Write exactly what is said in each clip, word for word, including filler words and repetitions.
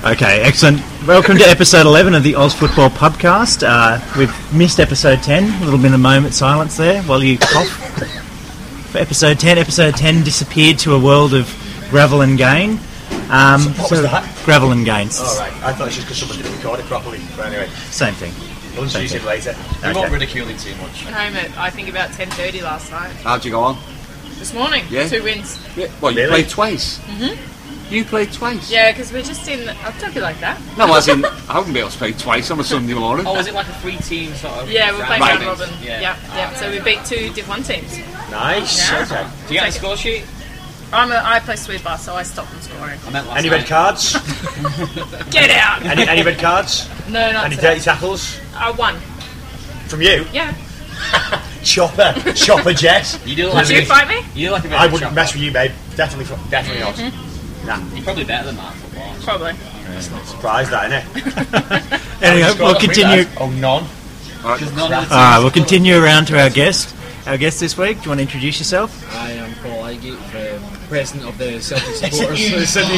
Okay, excellent. Welcome to episode eleven of the Oz Football Podcast. Uh, we've missed episode ten. A little bit of moment silence there while you cough. For episode ten, episode ten disappeared to a world of gravel and gain. Um, so what so was that? Gravel and gains. Oh, right. I thought it was just because someone didn't record it properly. But anyway, Same thing. we'll introduce him later. We Okay. won't ridicule him too much. Home at I think about ten thirty last night. How'd you go on? This morning, Yeah. two wins. Yeah. Well, you Really? played twice. Mm-hmm. You played twice? Yeah, because we're just in. Oh, don't be like that. No, as in, I wouldn't be able to play twice on a Sunday morning. Oh, was it like a free team sort of? Yeah, we're playing Right. round robin. Yeah. Yeah, yeah. So we beat two Div One teams. Nice. Yeah. Okay. Do you get the score sheet? I'm a, I play sweeper, so I stop them scoring. I meant last Any night. red cards? Get out! any, any red cards? No, not Any today. dirty tackles? Uh, one. From you? Yeah. Chopper. Chopper Jess. You do look Would like you a, fight me? you do like a bit I of a wouldn't chopper. mess with you, babe. Definitely, fr- definitely not. Mm-hmm. You're probably better than that football. Probably. Surprised that, innit? Anyway, we'll continue. Oh, none. Because none of the Alright, teams- we'll continue around to our guest. Our guest this week. Do you want to introduce yourself? I am Paul Igate, um, president of the Celtic Is it supporters, you? the Sydney,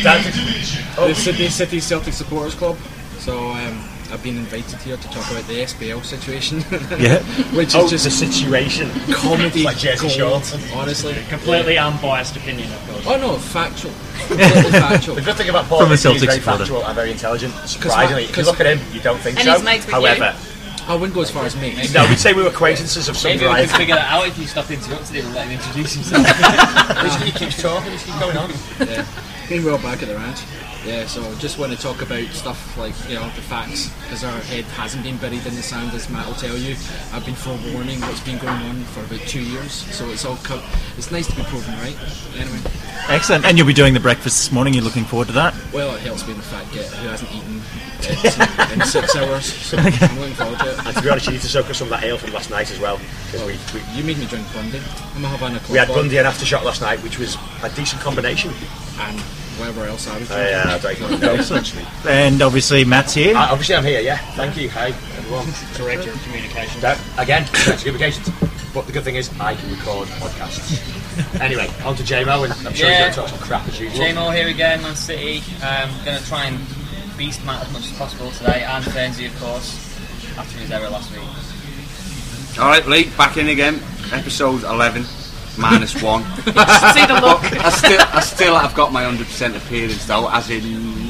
Oh. the Sydney City Celtic Supporters Club. So um, I've been invited here to talk about the S B L situation, Yeah. which is Oh, just the situation. comedy Like Jersey gold, Shore. honestly. Completely unbiased opinion, of course. Oh no, factual, completely factual. The good thing about Paul From a is he's Celtic very supporter. factual and very intelligent. Surprisingly, if you cause- look at him, you don't think And so. he's mates with you. However, I wouldn't go as far as me. no, we'd say we were acquaintances of some Maybe we could variety. figure that out if you stopped interrupting him and let him introduce himself. He keeps talking, just keep going on. Yeah, been well back at the ranch. Yeah, so just want to talk about stuff like, you know, the facts, because our head hasn't been buried in the sand, as Matt will tell you. I've been forewarning what's been going on for about two years, so it's all co- it's nice to be proven right. Anyway, Excellent. And you'll be doing the breakfast this morning. You're looking forward to that? well, it helps being the fat git who hasn't eaten uh, in six hours, so I'm looking forward to it. And to be honest, you need to soak up some of that ale from last night as well. Because we, we, You made me drink Bundy. I'm a Havana Club we had Bar, Bundy and Aftershock last night, which was a decent combination. and whatever else I was Oh, drinking. yeah, very good. No, actually. And obviously Matt's here. Uh, obviously, I'm here, yeah. Thank you. Hi, everyone. Director of Communications. That, again, that's communications. But the good thing is, I can record podcasts. Anyway, on to J-Mo, and I'm sure Yeah. he's going to talk some crap as usual. J-Mo here again, Man City. Um, going to try and beast Matt as much as possible today, and Fernsey, of course, after his error last week. Alright, Lee, back in again. Episode eleven, minus one. See the look. I still, I still have got my one hundred percent appearance though, as in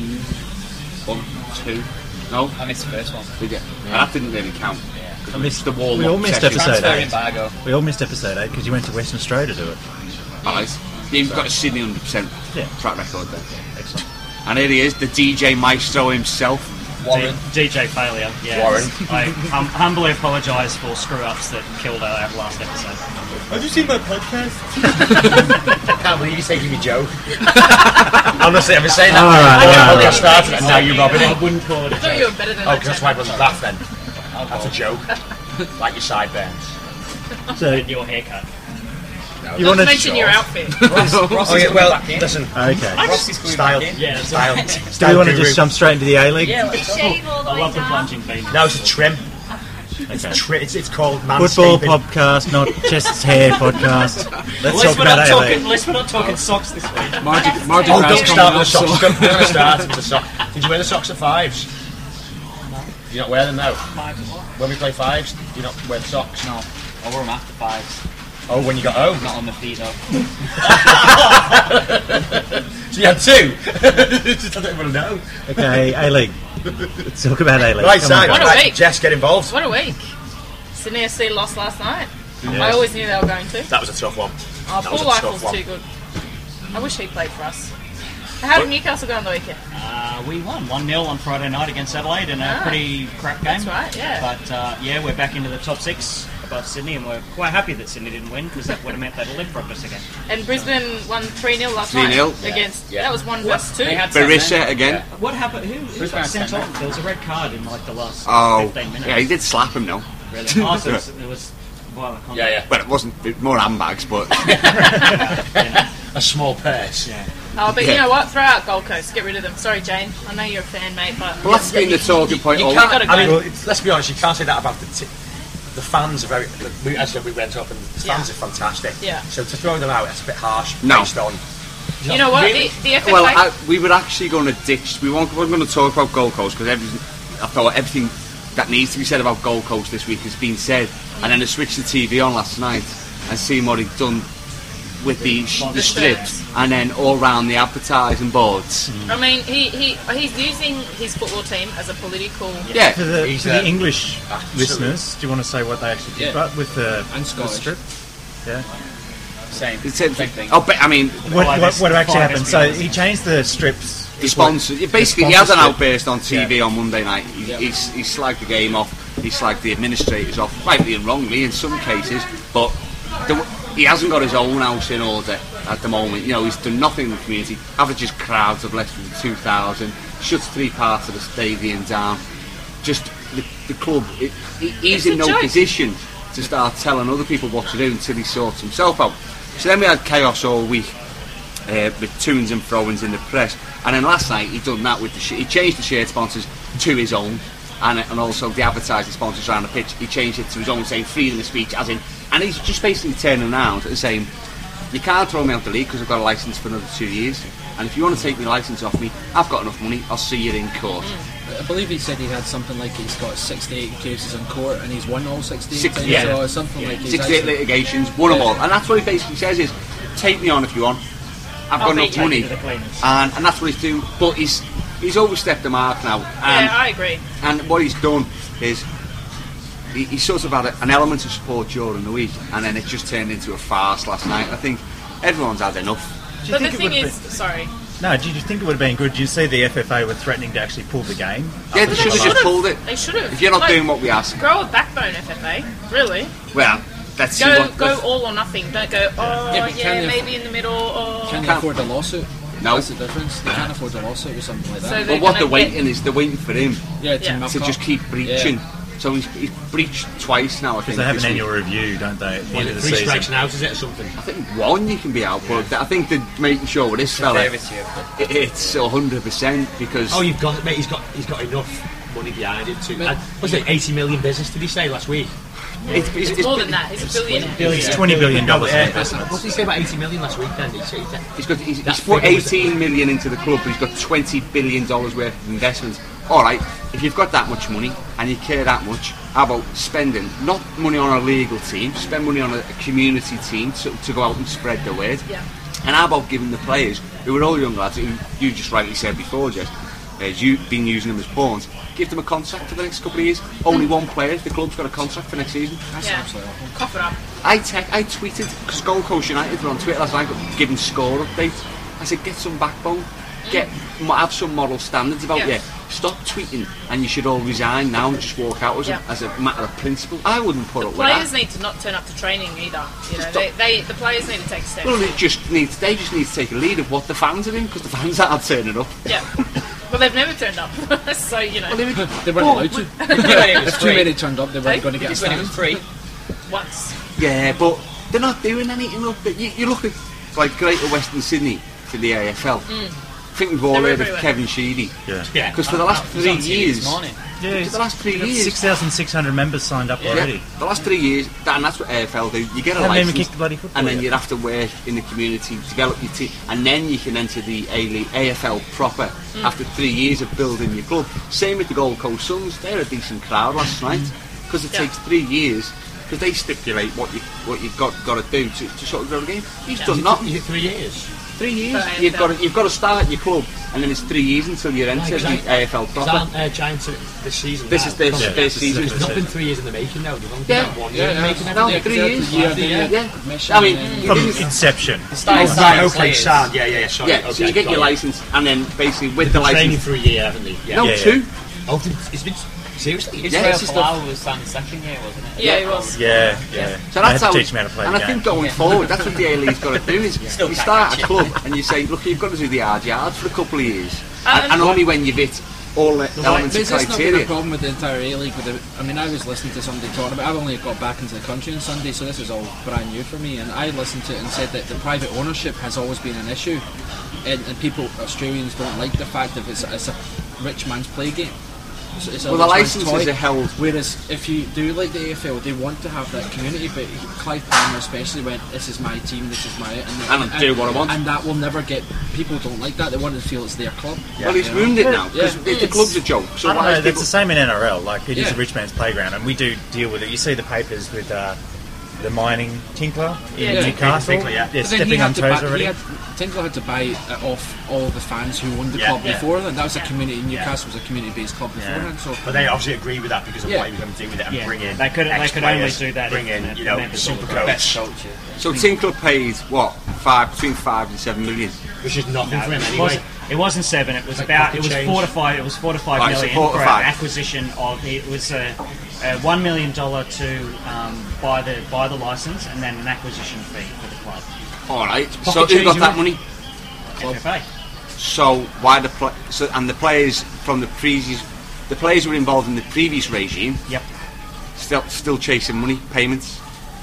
one, two, no? I missed the first one. Did you? That didn't really count. I missed the wall We all missed episode Transfer eight. embargo. We all missed episode eight because you went to Western Australia to do it. Nice. Yeah, you've got a Sydney one hundred percent Yeah. track record there. Excellent. And here he is, the D J maestro himself. Warren. D- DJ failure. Yeah. Warren. I hum- humbly apologise for screw-ups that killed our last episode. Have you seen my podcast? I can't believe you're taking me joke. Honestly, I've been saying that. All right, I get all the right. podcast started and now you're robbing I it. wouldn't call it a I thought you joke. were better than Oh, that. because that's why I Jen. wasn't laugh then. That's a joke. Like your sideburns. So Your haircut. you Not want to to... mention your outfit. Oh, yeah, well, listen. Okay. Rossi's coming Style. back in. Yeah, that's Style. right. Do we Style want to guru. just jump straight into the A-League? Yeah, let's go. I love the plunging beam. No, it's a trim. Okay. Tri- it's, it's called Football manscaping. podcast, not chest's hair podcast. Let's At talk least, we're about not A-League. talking, at least we're not talking socks this week. Mardi, Mardi Oh, Gras don't coming start with up, the socks. so- We're going to start with the socks. Did you wear the socks at fives? Do you not wear them now? When we play fives, do you not wear the socks? No, I wore them after fives. Oh, when you got home? Not on the feet though. So you had two? Just I don't want to know. Okay, A-League. Let's talk about A-League. Right, Come on, side. What a guys. Right, week. Jess, get involved. What a week. Sydney F C lost last night. Yes. I always knew they were going to. That was a tough one. Oh, That was Paul a tough Eichel's one. too good. I wish he played for us. How did Newcastle go on the weekend? Uh, we won one nil on Friday night against Adelaide in a Ah, pretty crap game. that's right, yeah. But uh, yeah, we're back into the top six above Sydney, and we're quite happy that Sydney didn't win because that would have meant they'd have leapfrogged us again. And Brisbane won three nil last three nil. night against. Yeah. That was one versus two. They had Barissa seven, again. What happened? Who, who Brisbane got sent sent off? There was a red card in like the last Oh, fifteen minutes. yeah, he did slap him though. Really? Oh, so it was, it was violent contact. Yeah, yeah. Well, it wasn't it was more handbags, but A small purse. Yeah. Oh, but Yeah. you know what? Throw out Gold Coast. Get rid of them. Sorry, Jane. I know you're a fan, mate, but well, that's been the talking point. You all can't, gotta I mean, go. well, it's, let's be honest, you can't say that about the t- the fans are very. We, as I said, we went up and the fans Yeah. are fantastic. Yeah. So to throw them out, it's a bit harsh No. based on You know what? Really? The, the F F A. Well, I, we were actually going to ditch. We weren't, weren't going to talk about Gold Coast because I thought everything that needs to be said about Gold Coast this week has been said. And then I switched the T V on last night and seen what he'd done with the, the, the strips and then all round the advertising boards. I mean, he, he he's using his football team as a political. Yeah, For the, He's, for the uh, English absolutely. listeners, do you want to say what they actually did? Yeah. But with the, And the Scottish. strip? Yeah. Same. It's a- Same thing. Oh, but I mean, What, Why what, this- what actually why happened? this So be he changed the strips. the sponsor. Basically, he had an sponsorship. outburst on T V Yeah. on Monday night. He, Yeah. he's, he slagged the game off. He slagged the administrators off, rightly and wrongly in some cases. But the, he hasn't got his own house in order at the moment. You know, he's done nothing in the community. Averages crowds of less than two thousand. Shuts three parts of the stadium down. Just the, the club. It, he, he's It's in a no joke. position to start telling other people what to do until he sorts himself out. So then we had chaos all week. Uh, with toons and throw-ins in the press, and then last night he done that with the sh- he changed the shirt sponsors to his own, and and also the advertising sponsors around the pitch. He changed it to his own, saying freedom of speech, as in, and he's just basically turning around and saying, you can't throw me out the league because I've got a license for another two years, and if you want to take my license off me, I've got enough money. I'll see you in court. I believe he said he had something like he's got sixty-eight cases in court and he's won all sixty-eight Six- times, yeah. or something like he's sixty-eight actually- litigations, won them all, and that's what he basically says is, take me on if you want. I've I'll got enough beat you. money, to the cleaners. and and that's what he's doing. But he's he's overstepped the mark now, and Yeah, I agree. and what he's done is he, he sort of had a, an element of support during the week, and then it just turned into a farce last night. I think everyone's had enough. Do you But the think it thing would is, sorry. No, do you think it would have been good? Do you see the F F A were threatening to actually pull the game? Yeah, they should have just pulled it. They should have. If you're not Like, doing what we ask, grow a backbone, F F A. Really? well, let's see Go what. go let's- all or nothing. Don't go. Oh Yeah, yeah, but can they- maybe in the middle. Or Can they Can't- afford a lawsuit? No. That's the difference. They can't afford a lawsuit or something like that. So but they're what gonna they're get- waiting is they're waiting for him yeah, to, Yeah. milk to up. just keep breaching. Yeah. So he's, he's breached twice now. I Because think they have an this week. annual review, don't they, at the end of the Three strikes season? and out, is it, or something? I think one you can be out, but I think they're making sure with this fella, Severity of it. it- it's a hundred percent because. Oh, you've got mate. He's got he's got enough money behind it too. And was it eighty million business? Did he say last week? it's, it's, It's more than that. He's a billionaire. It's twenty billion dollars in investments. What did he say about eighty million last week? Then he said He's got he's, That he's put figure was- eighteen million into the club, but he's got twenty billion dollars worth of investments. All right, if you've got that much money and you care that much, how about spending not money on a legal team, spend money on a, a community team to, to go out and spread the word. Yeah. And how about giving the players who are all young lads, who you just rightly said before, Jess, as you've been using them as pawns, give them a contract for the next couple of years. Only one player, the club's got a contract for next season. That's Yeah. absolutely awful. Cough it up. I te- I tweeted, because Gold Coast United were on Twitter last night giving score updates. I said, get some backbone, get mo- have some moral standards about Yeah. you. Stop tweeting, and you should all resign now and just walk out as, Yeah. a, as a matter of principle. I wouldn't put up with Players that. need to not turn up to training either. You know, Just they, don't- they the players need to take steps. Well, they just need they just need to take a lead of what the fans are doing, because the fans aren't turning up. Yeah. Well, they've never turned up, so you know, They weren't allowed to. it was If too free. many turned up, they weren't Hey? going to get a Just when it stand. was free. once. Yeah, but they're not doing anything. Look, you, you look at like Greater Western Sydney to the A F L. I think we've all They're heard of everywhere. Kevin Sheedy. Yeah. yeah. Because for the last It was three on T V years, this morning. Yeah, for the last three years, six thousand six hundred members signed up already. Yeah, the last three years, and that's what A F L do. You get a Haven't even license, kicked bloody football and then yet. you have to work in the community, develop your team, and then you can enter the A F L proper after three years of building your club. Same with the Gold Coast Suns; they're a decent crowd last night because it Yeah. takes three years. Because they stipulate what you what you've got got to do to, to sort of grow the game. He's Yeah. done nothing. Is it three years? Three years. For You've A F L. got to, you've got to start your club, and then it's three years until you're entered Right, the A F L Because proper. aren't uh, Giants uh, this season? This now? is their Because Yeah. first season. It's not been three years in the making now. They've only Yeah. been one Yeah, year in the yeah. making. No, haven't they? three Yeah, years. yeah, Yeah. yeah. Yeah. I mean, you From didn't- inception. Oh, Styles right, and okay, players. sound. Yeah, yeah, yeah. Sorry. Yeah, okay, so you get got your it. license, and then basically with the Training license. for a year, haven't they? Yeah. No, Yeah, two. Oh, it's been seriously. Yeah, Israel it's just a- Folau was signed second year, wasn't it? Yeah, it was. Yeah, yeah. So They that's had how. to teach me how to play and the I game. think going forward, that's what the A-League's got to do is Still you can't start catch a it. club and you say, look, you've got to do the hard yards for a couple of years, Um, and, and only when you've hit all the elements But of has this not been a criteria. problem with the entire A-League? With the, I mean, I was listening to somebody talking about. I've only got back into the country on Sunday, so this is all brand new for me. And I listened to it and said that the private ownership has always been an issue, and, and people, Australians, don't like the fact that it's, it's a rich man's play game. It's, it's a Well, the rich man's licenses toy. are held. Whereas if you do like the A F L, they want to have that community. But he- Clive Palmer especially went, "This is my team. This is my." And, And I do what I want. And that will never get. People don't like that. They want to feel it's their club. Well, he's you ruined know? it now because Yeah. the It's- club's a joke. So I don't why know, is that's people- the same in N R L. Like, it is Yeah. a rich man's playground, and we do deal with it. You see the papers with uh, the mining tinkler in Yeah. Newcastle. Tinkler, yeah. They're But then he stepping had on to toes buy, already. he had, Tinkler had to buy it off all the fans who owned the Yeah. club Yeah. before, and that was a community. Newcastle was a community-based club beforehand. So But they obviously agree with that because of Yeah. what he was going to do with it and Yeah. bring in. They could- they could only ex-players, do that Bring if in, the you know, members super all the coach, best culture. So Tinkler paid what five between five and seven million. which is nothing No, for him it, anyway. wasn't, it wasn't seven. It was Like about. pocket It was change. four to five. It was four to five Right, so million four to for five. acquisition of. It was a, a one million dollar to um, buy the buy the license, and then an acquisition fee for the club. All right. So Pocket who got change, that you money? F F A. So why the pla- so and the players from the previous the players who were involved in the previous regime Yep. still still chasing money payments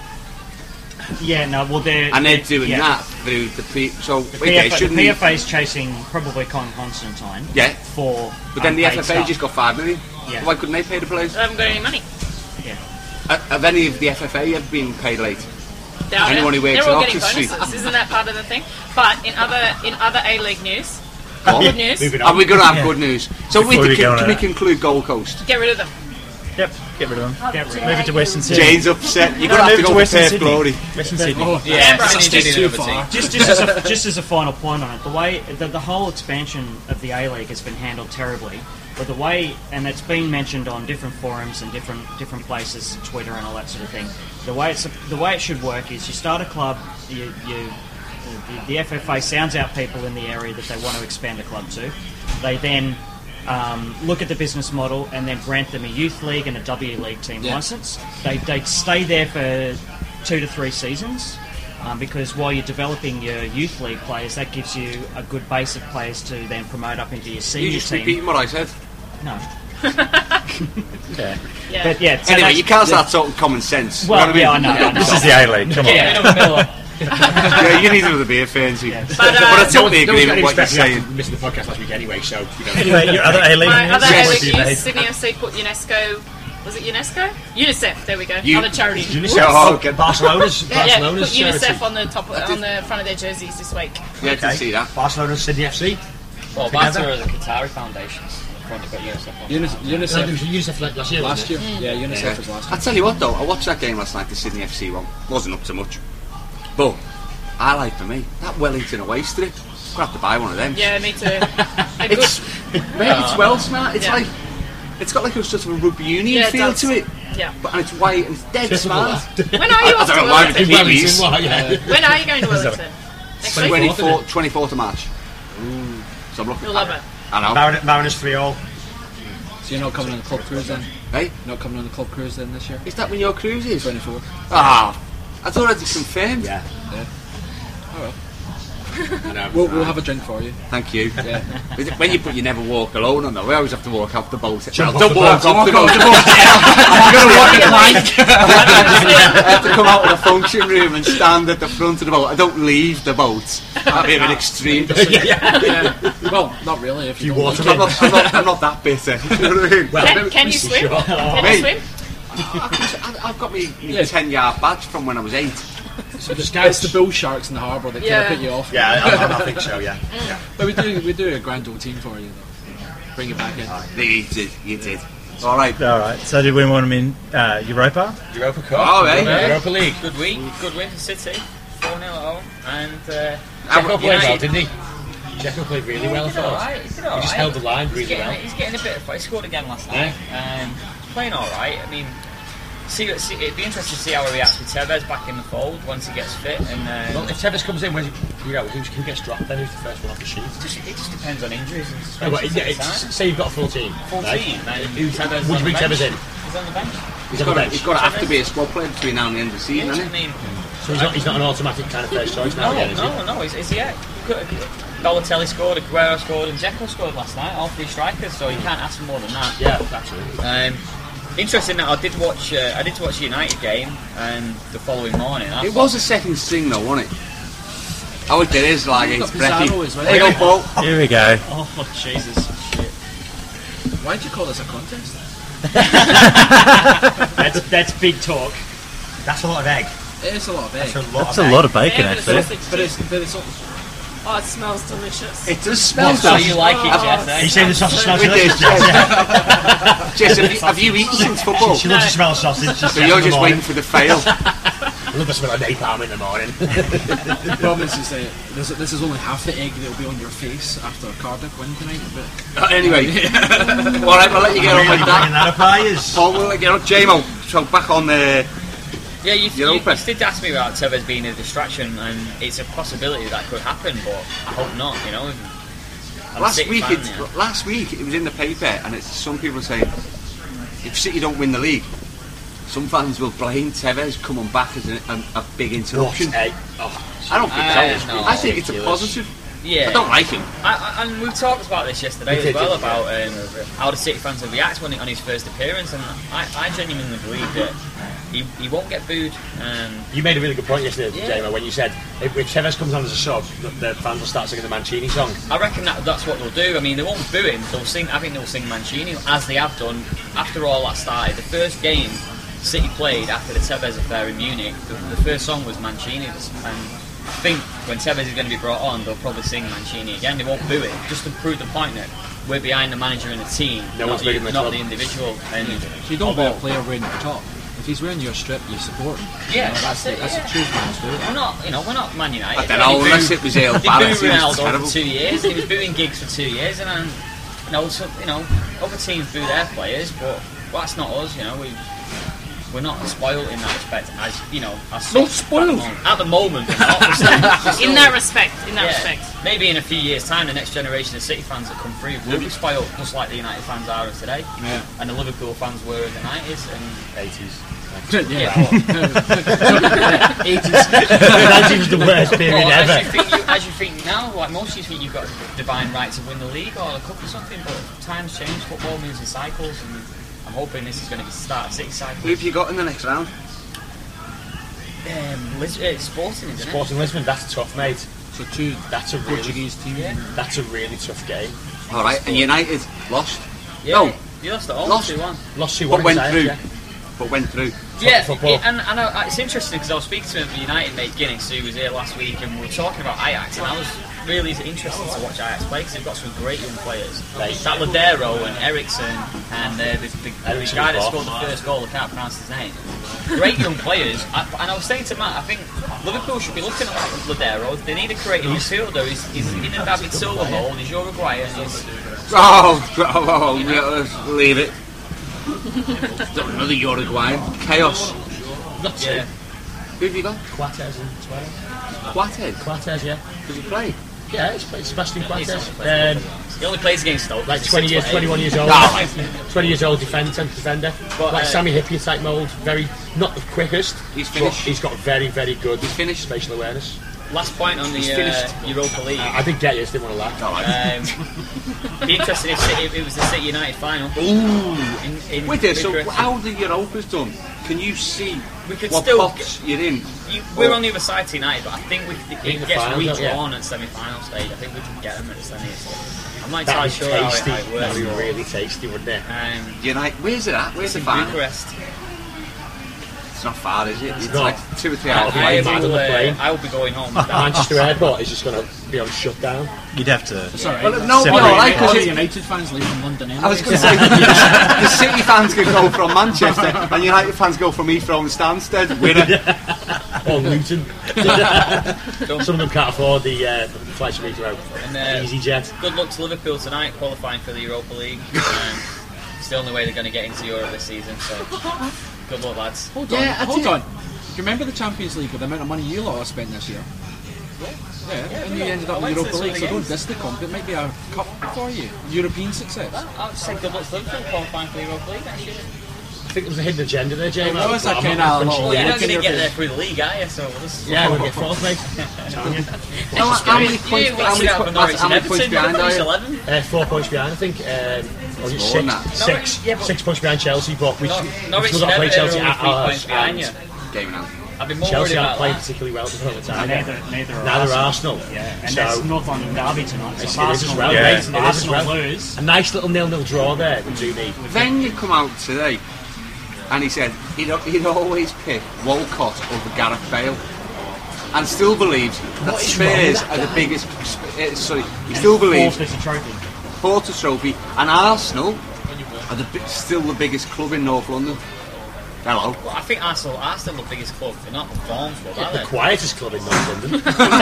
Yeah. No. Well, they're and they're doing yeah. that through the pre. So The okay, P F A, shouldn't the he? P F A is chasing probably Con Constantine. Yeah. For. But then the unpaid F F A stuff. just got five million. Yeah. Why couldn't they pay the players? They haven't got any money. Yeah. Uh, have any of the F F A ever been paid late? Doubt Anyone it. who works They're all in getting Oxford bonuses. Street. Isn't that part of the thing? But in other in other A League news, Go good on. news. Moving Are on. we going to have Yeah. good news? So we, Before we can, go on can we that. conclude Gold Coast? Get rid of them. Yep, get rid of them. Get rid of Move it to Western Sydney. Jane's upset. You're No, going to have move to to go Western with Perth Sydney. Glory. Western Sydney. oh, Yeah, Canberra. it's it's too another far. team. Just, just, as a, just as a final point on it, the way the, the whole expansion of the A League has been handled terribly. But the way, and it's been mentioned on different forums and different different places, Twitter and all that sort of thing. The way it's the way it should work is you start a club, you, you the, the F F A sounds out people in the area that they want to expand the club to. They then um, look at the business model and then grant them a youth league and a W League team Yeah. license. They they stay there for two to three seasons. Um, because while you're developing your youth league players, that gives you a good base of players to then promote up into your You senior just team. repeating what I said. No, Okay. Yeah. but yeah. So Anyway, that's- you can't start talking common sense. You Well, know what yeah, I I mean? know. I know. This is the A League. Come on. Yeah, middle, middle. Yeah, you need another beer, Fernsey. Yeah. But, uh, But I totally No agree one's with what you're expecting saying. after missing the podcast last week anyway, so you know. Anyway, your other A League My news? other Yes. A League Yes. news, Sydney F C put UNESCO. Was it UNESCO? UNICEF. There we go. You- Other charity. UNICEF. Oh, okay. Barcelona's, Yeah, yeah, put Barcelona's charity. UNICEF on the top of, on the front of their jerseys this week. Yeah, I can see that. Barcelona's Sydney F C. Well, Together. Barca are the Qatari Foundation. Front of UNICEF. on. Unis- No, it was UNICEF UNICEF like last year. last wasn't year. it? Yeah, UNICEF Yeah. was last I year. tell you what though, I watched that game last night, the Sydney F C one. Wasn't up to much. But, highlight for me, that Wellington away strip. I'll have to buy one of them. Yeah, me too. They're good. It's, mate, it's well smart. It's Yeah. like, it's got like a sort of a rugby union Yeah, it feel does. to it. Yeah. But, and it's white and it's dead smart. When are you I off don't to know why we Wellington? did Wellington. Wellington, well, yeah. When are you going to Wellington? Next week? twenty-fourth, twenty-fourth of March. So I'm looking You'll love it. I know. Marin- Mariners three all. So you're not coming on the club cruise then? Hey, Not coming on the club cruise then this year? is that when your cruise is? twenty-four. Ah, I thought I'd confirmed. Yeah. Oh well. I know. We'll, we'll have a drink for you. Thank you. Yeah. When you put you never walk alone on though, we always have to walk off the boat. Jump Well, off don't the walk boat. off the boat. I'm going to walk the plank. I have to come out of the function room and stand at the front of the boat. I don't leave the boat. That'd be a bit extreme. yeah, yeah. Yeah. Well, not really. If you, You don't water like I'm not, I'm, not, I'm not that bitter. You know what I mean? Well, Can, can you for swim? sure. Can Mate. you swim? I- I've got me Yeah. ten yard badge from when I was eight. So the It's scouts. the bull sharks in the harbour that Yeah. kind of put you off. Yeah, I, I, I think so. Yeah. But we do we do a grand old team for you though. Bring it back in. You did, you did. All right. All right. So did we want them in uh, Europa? Europa Cup. Oh, eh? Europa League. Good week, good win for City, four nil at home, and uh, How- Checo played well, United- didn't he? Checo played really well, I He did thought. alright, he did He alright. just held the line really he's getting, well. He's getting a bit of. He scored again last night. Um, playing all right. I mean, see, see, it'd be interesting to see how he reacts with Tevez back in the fold once he gets fit. And um, Well, if Tevez comes in, where's he, you know, who's, who gets dropped then? Who's the first one off the sheet? it just, it just depends on injuries and No, but, suspensions. yeah, at the it's, time. say you've got a full team. Full right? team, then Who's- Tevez would on you bring the bench. Tevez in? He's on the bench. He's on the got, to, bench. he's got to have to be a squad player between now and the end of the season, Yeah, hasn't I he? mean, So he's not, he's not an automatic kind of first choice now no, again, is he? no, no. Is, is he? Yeah. Balotelli scored, Aguero scored, and Dzeko scored last night. All three strikers, so you can't ask for more than that. Yeah, absolutely. Um, interesting that I did watch. Uh, I did watch the United game, and the following morning. I It was a second string though, wasn't it? Oh, it is like You've it's got Pizarro Brekkie. as well. There you go, Paul. Here we go. Oh Jesus! Shit. Why'd you call this a contest? That's that's big talk. That's a lot of egg. It is a lot of egg. That's a lot That's of a egg. lot of bacon, Yeah, but actually. it's But it's, but it's all, Oh, it smells delicious. It does smell So good. you like it, Oh, Jess? eh? Are you saying the sausage smells We delicious? did, Jess? Jess, have you, have you eaten since football? She loves the smell of sausage. She's So you're just waiting for the fail. I love the smell of napalm in the morning. the problem is, is uh, this, this is only half the egg that will be on your face after Cardiff win tonight. But Uh, anyway, all right, we'll let you get on with Bringing that. that up, are yous? Paul, we'll let you get on. J Mo, so back on the. Yeah, you, You're you, open. you did ask me about Tevez being a distraction, and it's a possibility that could happen, but I hope not. You know, I'm a Last City week, fan, it, yeah. last week it was in the paper, and it's some people are saying if City don't win the league, some fans will blame Tevez coming back as a, a, a big interruption. Egg. Oh, I don't think Uh, so. no, I think it's a ridiculous. positive. Yeah, I don't like him. I, I, and we talked about this yesterday We as did, well didn't we? about um, how the City fans will react when he, on his first appearance, and I, I genuinely believe that he, he won't get booed. Um, you made a really good point yesterday, Yeah. J-Mo, when you said if, if Tevez comes on as a sub, the, the fans will start singing the Mancini song. I reckon that that's what they'll do. I mean, they won't boo him. They'll sing. I think they'll sing Mancini as they have done after all that started. The first game City played after the Tevez affair in Munich, the, the first song was Mancini, and I think when Tevez is going to be brought on, they'll probably sing Mancini again. They won't boo it, just to prove the point that we're behind the manager and the team, No not, one's the, bigger than the not club. the individual. And so you don't although- want a player wearing the top. If he's wearing your strip, you support him. Yeah, You know, that's the, it, That's yeah. the truth, fans do. We're not, you know, we're not Man United. I don't know, They unless boo- it was El They Barrett, booed it was Ronaldo terrible. for two years. He was booing gigs for two years, and then, you know, so, you know, other teams boo their players, but well, that's not us. You know, we we're not spoiled in that respect. As you know, as Not such, spoiled? at the moment. At the moment we're not. We're still- we're still- In that respect, in that yeah, respect. maybe in a few years' time, the next generation of City fans that come through will be spoiled, just like the United fans are of today, Yeah. and the Liverpool fans were in the nineties. And eighties. yeah. eighties was the worst period Well, as, ever. you think you, as you think now, like most of you think you've got a divine right to win the league or a cup or something, but times change, football moves in cycles, and I'm hoping this is going to be the start of City cycle. Who have you got in the next round? Um, Lis- uh, Sporting, isn't Sporting Lisbon, that's tough, mate. So two That's a really, Portuguese teams. Yeah. that's a really tough game. All right, and United lost, it? Yeah, No. you lost at home, Lost. two one. Lost two but one. went inside, through. yeah. But went through. Yeah, football. it- and, and I, it's interesting because I was speaking to the United mate Guinness, who was here last week, and we were talking about Ajax, and I was really interested to watch Ajax play because they've got some great young players. Right. That Ladero and Ericsson, and uh, the, the, the Ericsson guy that was scored the first goal, I can't pronounce his name. Great young players, I, and I was saying to Matt, I think Liverpool should be looking at Ladero. They need a creative midfielder. He's, he's in a David Silva mold. He's Uruguayan. He's, Oh, oh, oh yeah, let's leave it. Another Uruguayan. Chaos. yeah. Who have you got? Quates and twelve. Quated. Quates, yeah. Does he play? Yeah, it's, it's Sebastian He's Quates. only played- Um, He only plays against Stoke. like He's twenty six years, foot eight. twenty-one years old. Oh, right. twenty years old defender, defender. But, like uh, Sammy Hippier type mould. Very, not the quickest. He's but finished. He's got very, very good He's finished. spatial awareness. Last point on the He's uh, finished. Europa League. I did get you, just didn't want to laugh. All right. Um, be interested if, City, if it was the City United final. Ooh. In, in Wait there, so Bucharest. how the Europa's done? Can you see We could what still box you're in? You, we're on the other side tonight, but I think we, In it the gets finals, redrawn at semi-final stage. I think we can get them at the semi. So I'm not That'd entirely be sure how it, tasty. how it works. That'd be really tasty, wouldn't it? Um, United, where's it at? Where's the in final? Bucharest. It's not far, is it? It's not. like two or three That'll hours be I, away. mad on will, the uh, plane. I will be going home. with that. Manchester Airport is just going to be on shutdown. You'd have to. Sorry. Well, no, Separate. no, like, all 'cause the it- United fans leave from London anyway. I was going to say, the City fans can go from Manchester, and United fans go from Heathrow and Stansted. Winner. Or Luton. Some of them can't afford the uh, flights from Heathrow. And, uh, EasyJet. Good luck to Liverpool tonight, qualifying for the Europa League. Um, it's the only way they're going to get into Europe this season. So good luck, lads. Hold Yeah, I on, hold do. on. Do you remember the Champions League with the amount of money you lot have spent this year? Yeah, and you ended up I in went the to Europa some League, of so the don't games. diss the comp. It might be a cup for you. European success. I'll just say good luck to Liverpool qualifying for the Europa League next year. I think there was a hidden agenda there, Jamie. There was a I'm kinda not little- Well, you're Yeah, not going to look get in there your through the league, are you? So we'll just Yeah, we'll get fourth, mate. Telling you. How, how many points, Yeah, how what's many, it po- up, that's- how many Everton, points behind are Everton's you? eleven. Uh, four points behind, I think. Um, or was it More six? than that. Six, Norwich- yeah, but- six points behind Chelsea, but we Nor- we've Norwich still got to play and Everton Chelsea are only at three ours. points behind you. and- Game now. I've been more Chelsea worried aren't about playing that. particularly well at the time. Neither, neither are Neither Arsenal. Arsenal. Yeah, and So- there's North London derby tonight. So It's- if it is Arsenal as well. lose, Yeah, if it is as Arsenal well. lose, A nice little nil-nil draw there would do me. Wenger come out today and he said he'd, he'd always pick Walcott over Gareth Bale, and still believes that What is wrong with Spurs that are the guy? biggest. Uh, sorry, he still believes fourth is a trophy. Porter Trophy and Arsenal are the, bi- still the biggest club in North London. Hello. Well, I think Arsenal are still the biggest club. They're not the form club, are The they? quietest club in North London.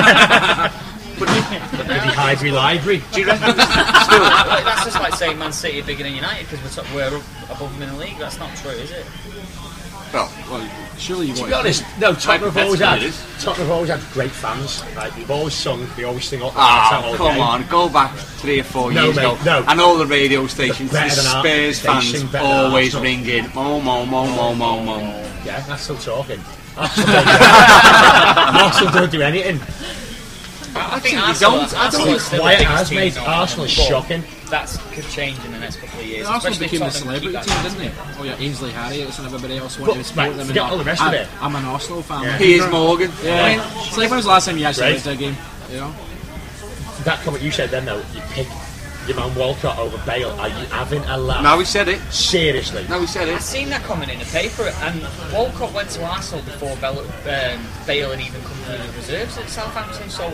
But the Highbury Library. Do you reckon? Like, that's just like saying Man City are bigger than United because we're, top, we're up above them in the league. That's not true, is it? Well, Well, surely you To want be honest, no, Tottenham have always had Hypothetically, it Tottenham have always had great fans. Right? They've always sung, they always sing up. oh, come on, go back three or four No, years mate, ago, no. and all the radio stations, the Better than our- Spurs they fans sing better than always Arsenal. ringing, mo mo mo mo mo mo. Yeah, that's still talking. Arsenal don't do- Arsenal don't do anything. I, I think You Arsenal, don't- I Arsenal don't- are still the Quiet biggest as team made in North Arsenal is London, but shocking. That could change in the next couple of years. Arsenal especially if became the Tottenham keep celebrity that team, didn't they? Oh yeah, Ainsley Harriott and everybody else But, wanted to support right, them. forget and all the rest of I, it. I'm an Arsenal fan. Yeah. Piers Morgan. Yeah, I mean, it's like when was the last time you actually Right. went to a game? You know? That comment you said then though, you pick your man Walcott over Bale. Are you having a laugh? Now he said it. Seriously. Now he said I've it. seen that comment in the paper, and Walcott went to Arsenal before Bale, um, Bale had even come through the reserves at Southampton, so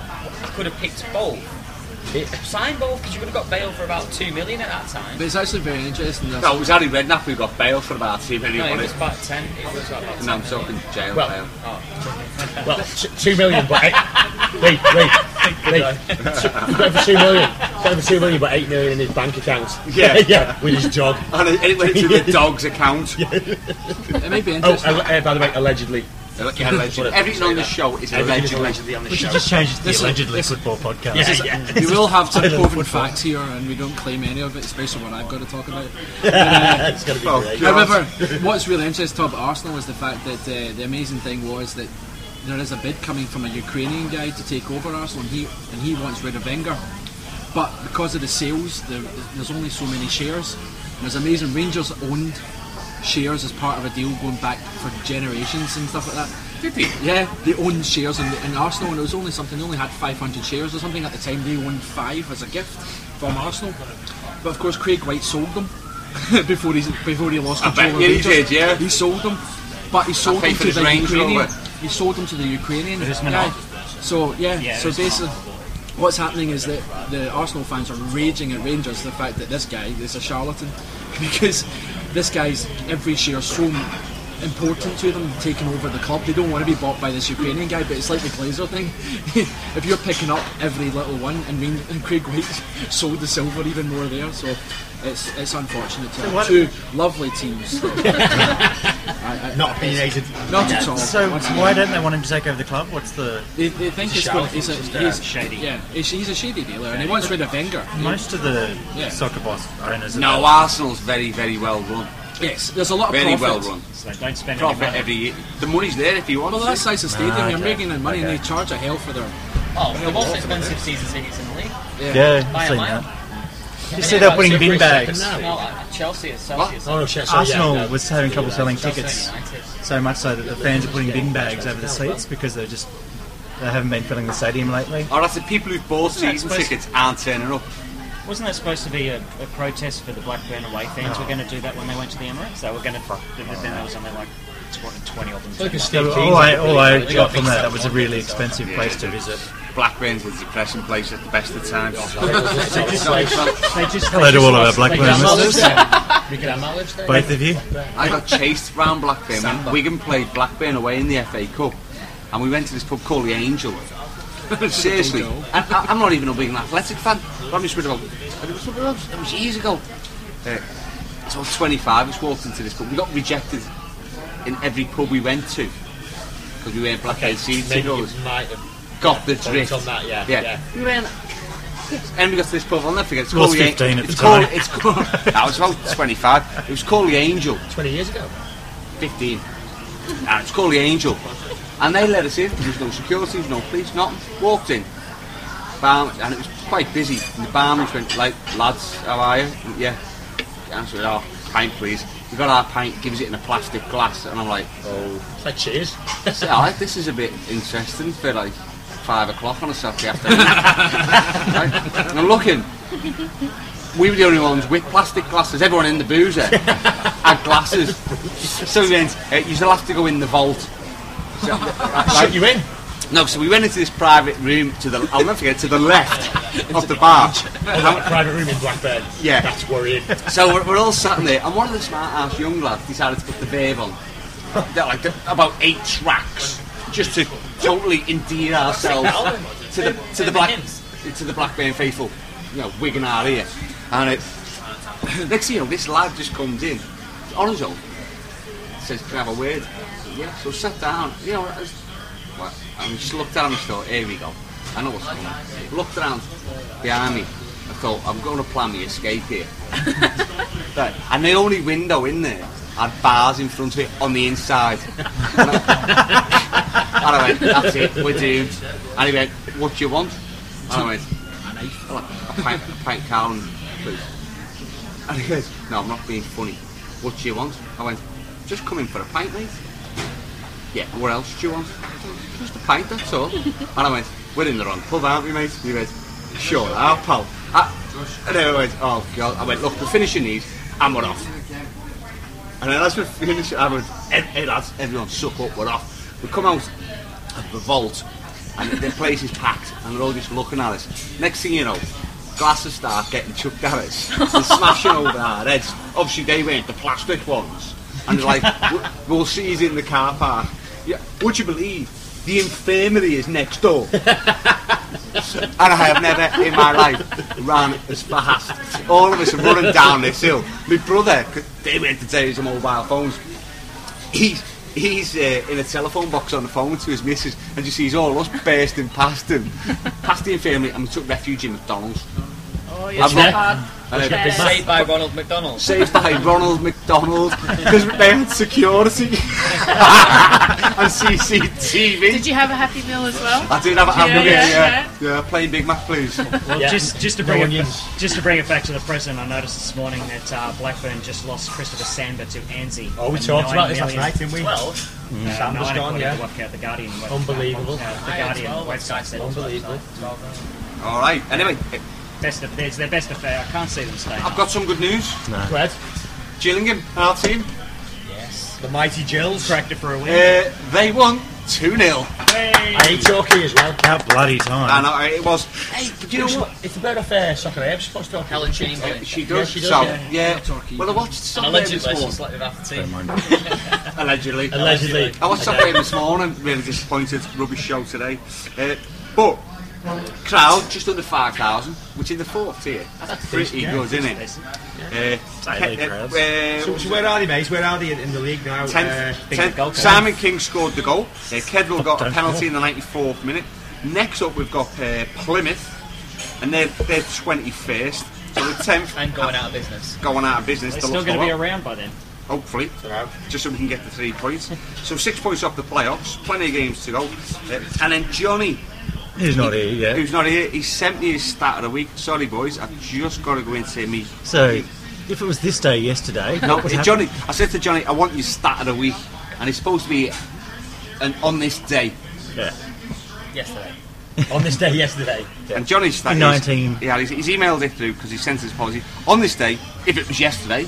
I could have picked both. It- Signed both because you would have got Bale for about two million at that time. But it's actually very interesting. That No, it was Harry Redknapp who got Bale for about two million. No, it wasn't was it? about ten. It was about ten No, I'm million. talking jail Well, Bale. Oh, Well, t- two million, but eight, wait, wait, wait. Two, you've got him for two million. Got him for two million, but eight million in his bank account. Yeah. yeah, with his dog. And it, it went to the dog's account. it may be Oh, interesting. uh, uh, by the way, allegedly. Yeah, allegedly. Everything on the show is Everything is allegedly. allegedly on the We show. should just change it to the Listen, allegedly listen. football podcast. Yeah, yeah. we will have some I love proven football. facts here, and we don't claim any of it, especially what I've got to talk about. It's going to be Oh, great. God. However, what's really interesting about Arsenal is the fact that uh, the amazing thing was that there is a bid coming from a Ukrainian guy to take over Arsenal, and he and he wants rid of Wenger. But because of the sales, there, there's only so many shares. And there's amazing Rangers owned shares as part of a deal going back for generations and stuff like that. Did he? Yeah, they owned shares in, in Arsenal, and it was only something. They only had five hundred shares or something at the time. They owned five as a gift from Arsenal. But of course, Craig White sold them before he before he lost I control. bet of you he Rangers. did, yeah. He sold them, but he sold paid them for to his the Range Ukrainian. Rover. He sold them to the Ukrainian It was guy. Manol. So yeah, Yeah, it so was basically. What's happening is that the Arsenal fans are raging at Rangers the fact that this guy is a charlatan because this guy's every share so important to them taking over the club. They don't want to be bought by this Ukrainian guy, but it's like the Glazer thing. If you're picking up every little one, and, Rain- and Craig White sold the silver even more there, so it's it's unfortunate to have what- two lovely teams. I, I, Not opinionated. not at all. So Once why again. don't they want him to take over the club? What's the They, they think He's it's a going, charlatan, he's, a, just, uh, he's shady. Yeah, he's, he's a shady dealer, and he wants rid of Wenger. most of the Yeah. soccer boss owners? No, are Arsenal's very, very well run. Yes, there's a lot of Very profit. well run. So they don't spend any Profit money. every year. The money's there if you want Well, to. that size of stadium, Ah, you're okay. making the money, Okay. and they charge a hell for their. oh, the most expensive season tickets in the league. yeah, By I've a seen mile. that. You see they're putting bin bags. Second No, now. uh, Chelsea is What? Celsius. Oh no, shit, so, Arsenal yeah, no. was having trouble selling Chelsea tickets United. so much so that the fans are putting bin bags over the seats because they're just they haven't been filling the stadium lately. Or that's the people who've bought season supposed- tickets aren't turning up. Wasn't that supposed to be a, a protest for the Blackburn away fans? Were going to do that when they went to the Emirates. They were going to. Then there was only like tw- twenty of them. Look at So Steve Keane. all I all I They got big from that stuff. that was a really expensive place to visit. Blackburn's a depressing place at the best of times. They just- They just. Hello to all of our Blackburn They can listeners, have We can have mileage there. both of you. I got chased round Blackburn when Wigan played Blackburn away in the F A Cup, and we went to this pub called the Angel. Seriously, and I, I'm not even a Wigan Athletic fan. I'm just worried about. It was, it was years ago. Uh, so I was twenty-five. I just walked into this pub. We got rejected in every pub we went to because we weren't Blackburn season Maybe you tickets. might have Got the points drift. on that, yeah. Yeah. yeah. We went. And we got to this pub. I'll never forget. It's I was called the fifteen at it's the called, time. It's called. I was about twenty-five. It was called the Angel. twenty years ago. fifteen. And it's called the Angel. And they let us in. There was no security, there was no police, nothing. Walked in. Bar, and it was quite busy. And the barman went, like, lads, how are you? And, yeah. And I said, oh, pint, please. We got our pint, gives it in a plastic glass, and I'm like, oh, It's like cheers. so, all right, this is a bit interesting for like five o'clock on a Saturday afternoon. Right? And I'm looking. We were the only ones with plastic glasses. Everyone in the boozer had glasses. So we went, uh, you still have to go in the vault. So, uh, Shut you in. No, so we went into this private room to the, I'll never forget, to the left of the bar. Oh, that private room in Blackburn. Yeah. That's worrying. So we're, we're all sat in there, and one of the smart ass young lads decided to put the Verve on. They're like the, about eight tracks, just to totally endear ourselves to the to the black to the Blackburn faithful, you know, wigging our ear. And it, next thing you know, this lad just comes in on his own, says, "Can I have a word?" Yeah. So sat down, you know, I was, well, and just looked at him and thought, "Here we go. I know what's coming." Looked around behind me. I thought, I'm going to plan my escape here. Right. And the only window in there had bars in front of it on the inside. And I, and I went, that's it, we're doomed. And he went, what do you want? And I went, a knife. Like, a pint, a pint Carlin, please. And he goes, no, I'm not being funny. What do you want? I went, just come in for a pint, mate. Yeah, what else do you want? Just a pint, that's all. And I went, we're in the wrong pub, aren't we, mate? And he went, sure, our pal. I, and then I went, oh God. I went, look, we're finishing these, and we're off. And then as we finish, I went, hey lads, everyone suck up, we're off. We come out of the vault, and the place is packed, and they're all just looking at us. Next thing you know, glasses start getting chucked at us, and smashing over our heads. Obviously, they weren't the plastic ones. And they're like, we'll see you in the car park. Yeah, would you believe the infirmary is next door? And I have never in my life ran as fast. All of us are running down this hill. My brother, 'cause they went to take his mobile phones. He's he's uh, in a telephone box on the phone to his missus, and you see he's all us bursting past him, past the infirmary, and we took refuge in McDonald's. Oh, yes, I've hard. Uh, Saved by Ronald McDonald. Saved by Ronald McDonald, because they had security and C C T V. Did you have a Happy Meal as well? I did have a Yeah, hamburger, yeah, yeah, yeah. yeah. Plain Big Mac, please. Well, Yeah. just just to No bring it onions. just to bring it back to the present, I noticed this morning that uh, Blackburn just lost Christopher Samba to Anzi. Oh, we for talked nine about this last million. night, didn't we? Twelve. Uh, Samba's nine gone, according yeah. to what uh, the Guardian web- Unbelievable. Uh, the I had Guardian twelve, website said. Unbelievable. All right. Anyway, Best of, it's their best affair. I can't see them staying. I've got some good news. Red. Gillingham, our team, Yes. The mighty Jills. Cracked it for a win. uh, they won two nil. I hate Torquay as well. About bloody time. And I, it was. Hey, but you know what? It's about a fair soccer. I have supposed to Helen Chamberlain. She Yeah, does. she does, so, yeah. yeah. Torquay. Well, I watched And Saturday allegedly, this she morning. slept with half the team. Allegedly. Allegedly. I watched Saturday this morning. Really disappointed. Rubbish show today. Uh, but crowd just under five thousand, which in the fourth tier. That's pretty good, isn't it? Uh, A-League uh, crowds. uh, So, so where are they, mate? Where are they in, in the league now? Tenth, Uh, tenth, goal. Simon King scored the goal. Uh, Kedwell got a Don't penalty in the ninety-fourth minute. Next up, we've got uh, Plymouth, and they're, they're twenty-first. So the tenth And going out of business. going out of business. They're to still look going to be for, around by then. hopefully, just so we can get the three points. So six points off the playoffs. Plenty of games to go. Uh, and then Johnny, Who's not here yet? who's not here, he sent me his stat of the week. Sorry, boys, I've just got to go and say me. So, if it was this day yesterday, No, what would uh, happen? Johnny. I said to Johnny, I want your stat of the week, and it's supposed to be an, on this day. Yeah. Yesterday. on this day yesterday. And Johnny's stat In is- nineteen. yeah, he's, he's emailed it through because he sent his policy on this day. If it was yesterday,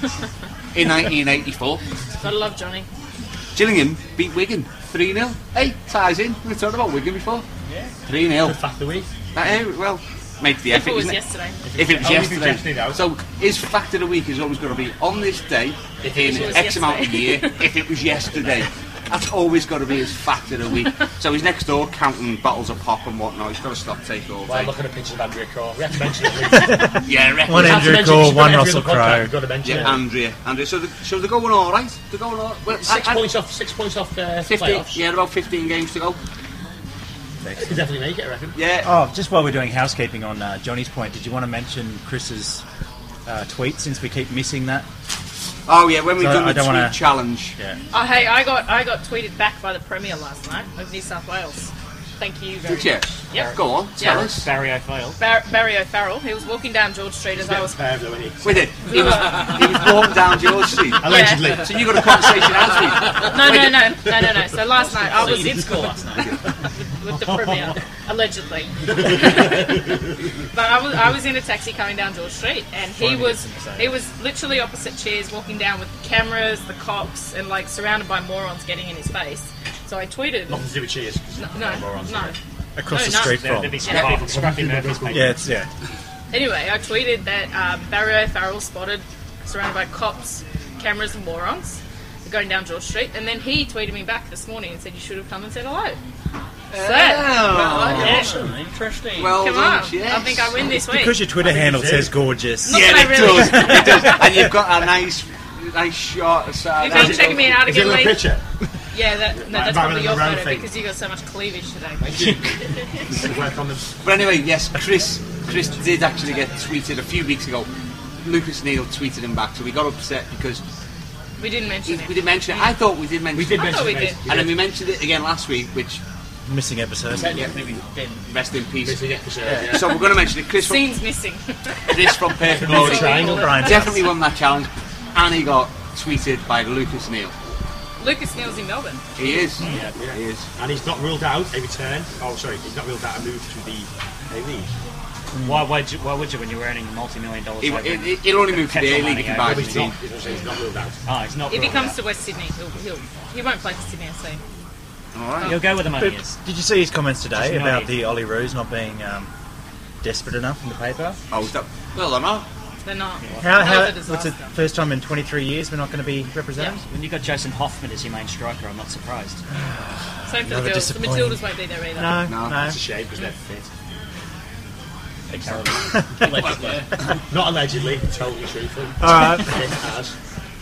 in nineteen eighty-four, Gotta love Johnny. Gillingham beat Wigan three nil. Hey, ties in. We've talked about Wigan before. Yeah. three nil. The fact of the week. That, uh, well, make the If effort. it was isn't it? yesterday. If it was Oh, if it was yesterday. yesterday, though. So his fact of the week is always going to be on this day in was X amount of yesterday. year. If it was yesterday, that's always got to be his fact of the week. So he's next door counting bottles of pop and whatnot. He's got to stop take all While day. looking at pictures of Andrea Corr. We have to mention it. at least. Yeah, I reckon. One We have to Andrew mention it. Corr, She's one got every Russell other podcast. Crowe. We've got to mention Yeah, it. Andrea. Andrea. So, the, so they're going all right. They're going all right. Well, Six I- I- points off. Six points off uh, fifteen. playoffs. Yeah, about fifteen games to go. They could definitely make it, I reckon. Yeah. Oh, just while we're doing housekeeping on uh, Johnny's point, did you want to mention Chris's uh, tweet since we keep missing that? Oh yeah, when we So done I the don't tweet wanna- challenge. Yeah. Oh, hey, I got I got tweeted back by the Premier last night of New South Wales. Thank you very Did you? much. Yep. Go on, tell Yeah. us. Barry O'Farrell. Bar- Barry O'Farrell. He was walking down George Street as I was. Fair, though, isn't he? With it, he was, he was walking down George Street. Allegedly. Yeah. So you got a conversation out No, no, no, no, no, no. So last night I So was you didn't score last night. with the Premier, allegedly. But I was I was in a taxi coming down George Street, and he was he was literally opposite chairs, walking down with the cameras, the cops, and like surrounded by morons getting in his face. So I tweeted. Nothing to do with cheers. No, no, no. Across No, the no. street There'd from. be Scrappy, Scrappy Murphy's paper. Yeah, it's yeah. Anyway, I tweeted that um, Barry O'Farrell spotted surrounded by cops, cameras, and morons going down George Street, and then he tweeted me back this morning and said you should have come and said hello. So, yeah. Awesome, interesting. Well Come done, on, yes. I think I win this week. Because your Twitter handle do. says gorgeous. Not Yeah, that it I really- does. It does. And you've got a nice, nice shot. You've been checking me out Is it again, a Lee. picture? Yeah, that, no, that's Marilyn probably your Monroe photo thing. because you got so much cleavage today. Thank you. Work on them. But anyway, yes, Chris Chris did actually get tweeted a few weeks ago. Lucas Neal tweeted him back, so we got upset because We didn't we, mention we it. did mention it. I thought we did mention We did it. I mention thought we it, did. mate. And then we mentioned it again last week, which, Missing episode. Technically, we didn't. rest in peace. Missing episode, yeah. So we're going to mention it. Chris from, Scenes missing. Chris from Perfect Bermuda Glory Triangle. Brian. definitely won that challenge, and he got tweeted by Lucas Neal. Lucas Neal's in Melbourne. He is. Yeah, yeah. He is. And he's not ruled out a return. Oh, sorry, he's not ruled out a move to the A-League. Why would you? Why would you when you're earning multi-million dollars? He, over he, in he'll only move to the petrol A-League money, if he yeah. buys But a he's team. not, he's not- he's not ruled out. Oh, he's not. If he ruled comes out. to West Sydney, he'll, he'll he won't play for Sydney F C. All right. He'll go where the money But is. did you see his comments today Just about know the Ollie Roos not being um, desperate enough in the paper? Oh, is that? Well, they're not. They're not. How, That how, was a what's the disaster. first time in twenty-three years we're not going to be represented? When you got Jason Hoffman as your main striker, I'm not surprised. Same for the Another girls. The disappointing- Matildas won't be there either. No, No. no. That's a shame because they're fit. Allegedly. Not allegedly, totally truthful. All right. It has.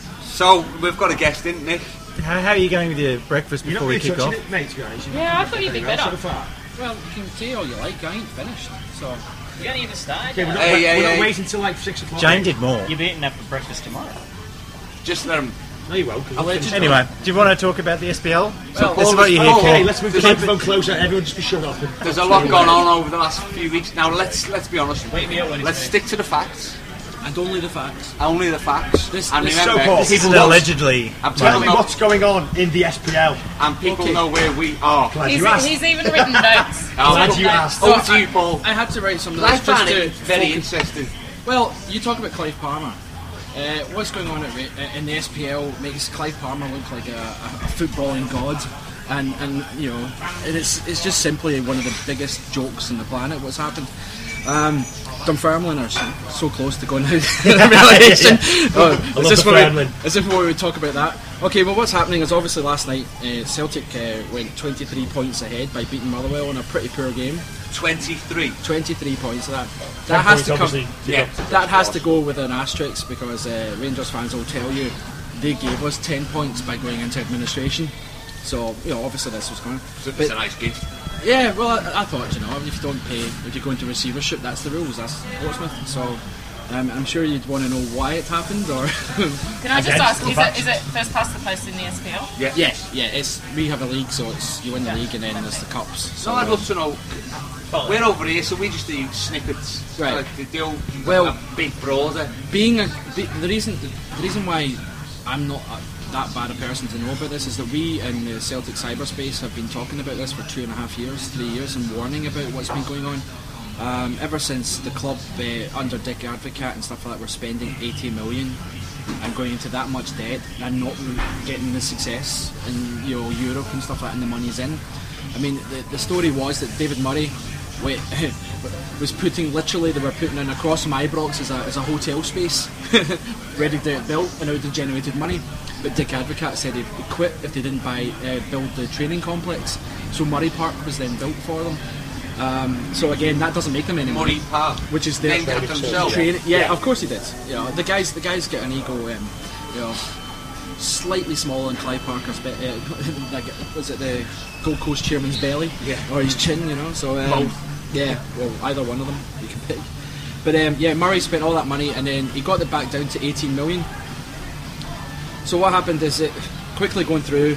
So we've got a guest in, Nick. How, how are you going with your breakfast You're not before we really kick touching off? it, mate, to be honest. You've Yeah, I done thought you'd be pretty well better. so far. Well, you can say all you like, I ain't finished. So, We ain't even started. Okay, we're yet. not, Hey, wait, yeah, we're yeah. not waiting until like six o'clock. Jane mate. did more. You'll be eating that for breakfast tomorrow. Just let him. No, you won't. 'cause we'll finish Anyway, do you want to talk about the S P L? So this is what you're Paul- here Okay, for. let's move the There's a- microphone closer. Everyone just be shut up. There's a lot gone on over the last few weeks. Now let's let's be honest. Wake me up when it's Let's finished. stick to the facts. and only the facts. Only the facts. This- and this remember, so-called- This isn't people know, allegedly. and Tell people me know, what's going on in the S P L. and people Okay. know where we are. Glad He's, you asked. he's even written notes. Oh, Glad you asked. Over to you, Paul. I had to write some of I this just find to it very focus. interesting. Well, you talk about Clive Palmer. Uh, what's going on at, Ra- uh, in the S P L makes Clive Palmer look like a, a, a footballing god, and, and you know, and it's it's just simply one of the biggest jokes on the planet. What's happened? Um, Dunfermline are so, so close to going out of relegation. Oh, I as love if we would- Dunfermline. as if we would talk about that. Okay, well, what's happening is obviously last night uh, Celtic uh, went twenty-three points ahead by beating Motherwell in a pretty poor game. twenty-three. twenty-three points. That Ten that has points, to come. obviously, Yeah, deducted. That has to go with an asterisk because uh, Rangers fans will tell you they gave us ten points by going into administration. So, you know, obviously this was going. It's But, a nice gig. yeah, well, I, I thought, you know, if you don't pay, if you go into receivership, that's the rules. That's Portsmouth. So, um, I'm sure you'd want to know why it happened, or Can I just Again, ask, go is back. it, is it first past the post in the S P L? Yeah. yeah, yeah. It's we have a league, so it's you win the league and then there's the cups. So, So I'd um, love to know. We're over here, so we just do snippets. Right. Like the deal. Well- a big brother. being a be, the reason the reason why I'm not a, that bad a person to know about this is that we in the Celtic cyberspace have been talking about this for two and a half years, three years, and warning about what's been going on. Um, ever since the club uh, under Dick Advocaat and stuff like that were spending eighty million and going into that much debt and not getting the success in you know Europe and stuff like that, and the money's in. I mean, the, the story was that David Murray wait, was putting literally they were putting in across from Ibrox as a, as a hotel space ready to get built, and it would have generated money, but Dick Advocaat said he'd quit if they didn't buy uh, build the training complex, so Murray Park was then built for them. Um, so again, that doesn't make them any money, Murray Park. which is their Named after himself. train- yeah, of course he did. You know, the guys the guys get an ego, um, you know, slightly smaller than Clive Parker's be- uh, like, was it the Gold Coast chairman's belly, Yeah. or his chin, you know? So um, yeah, well, either one of them you can pick. But um, yeah, Murray spent all that money and then he got it back down to eighteen million. So what happened is it quickly going through.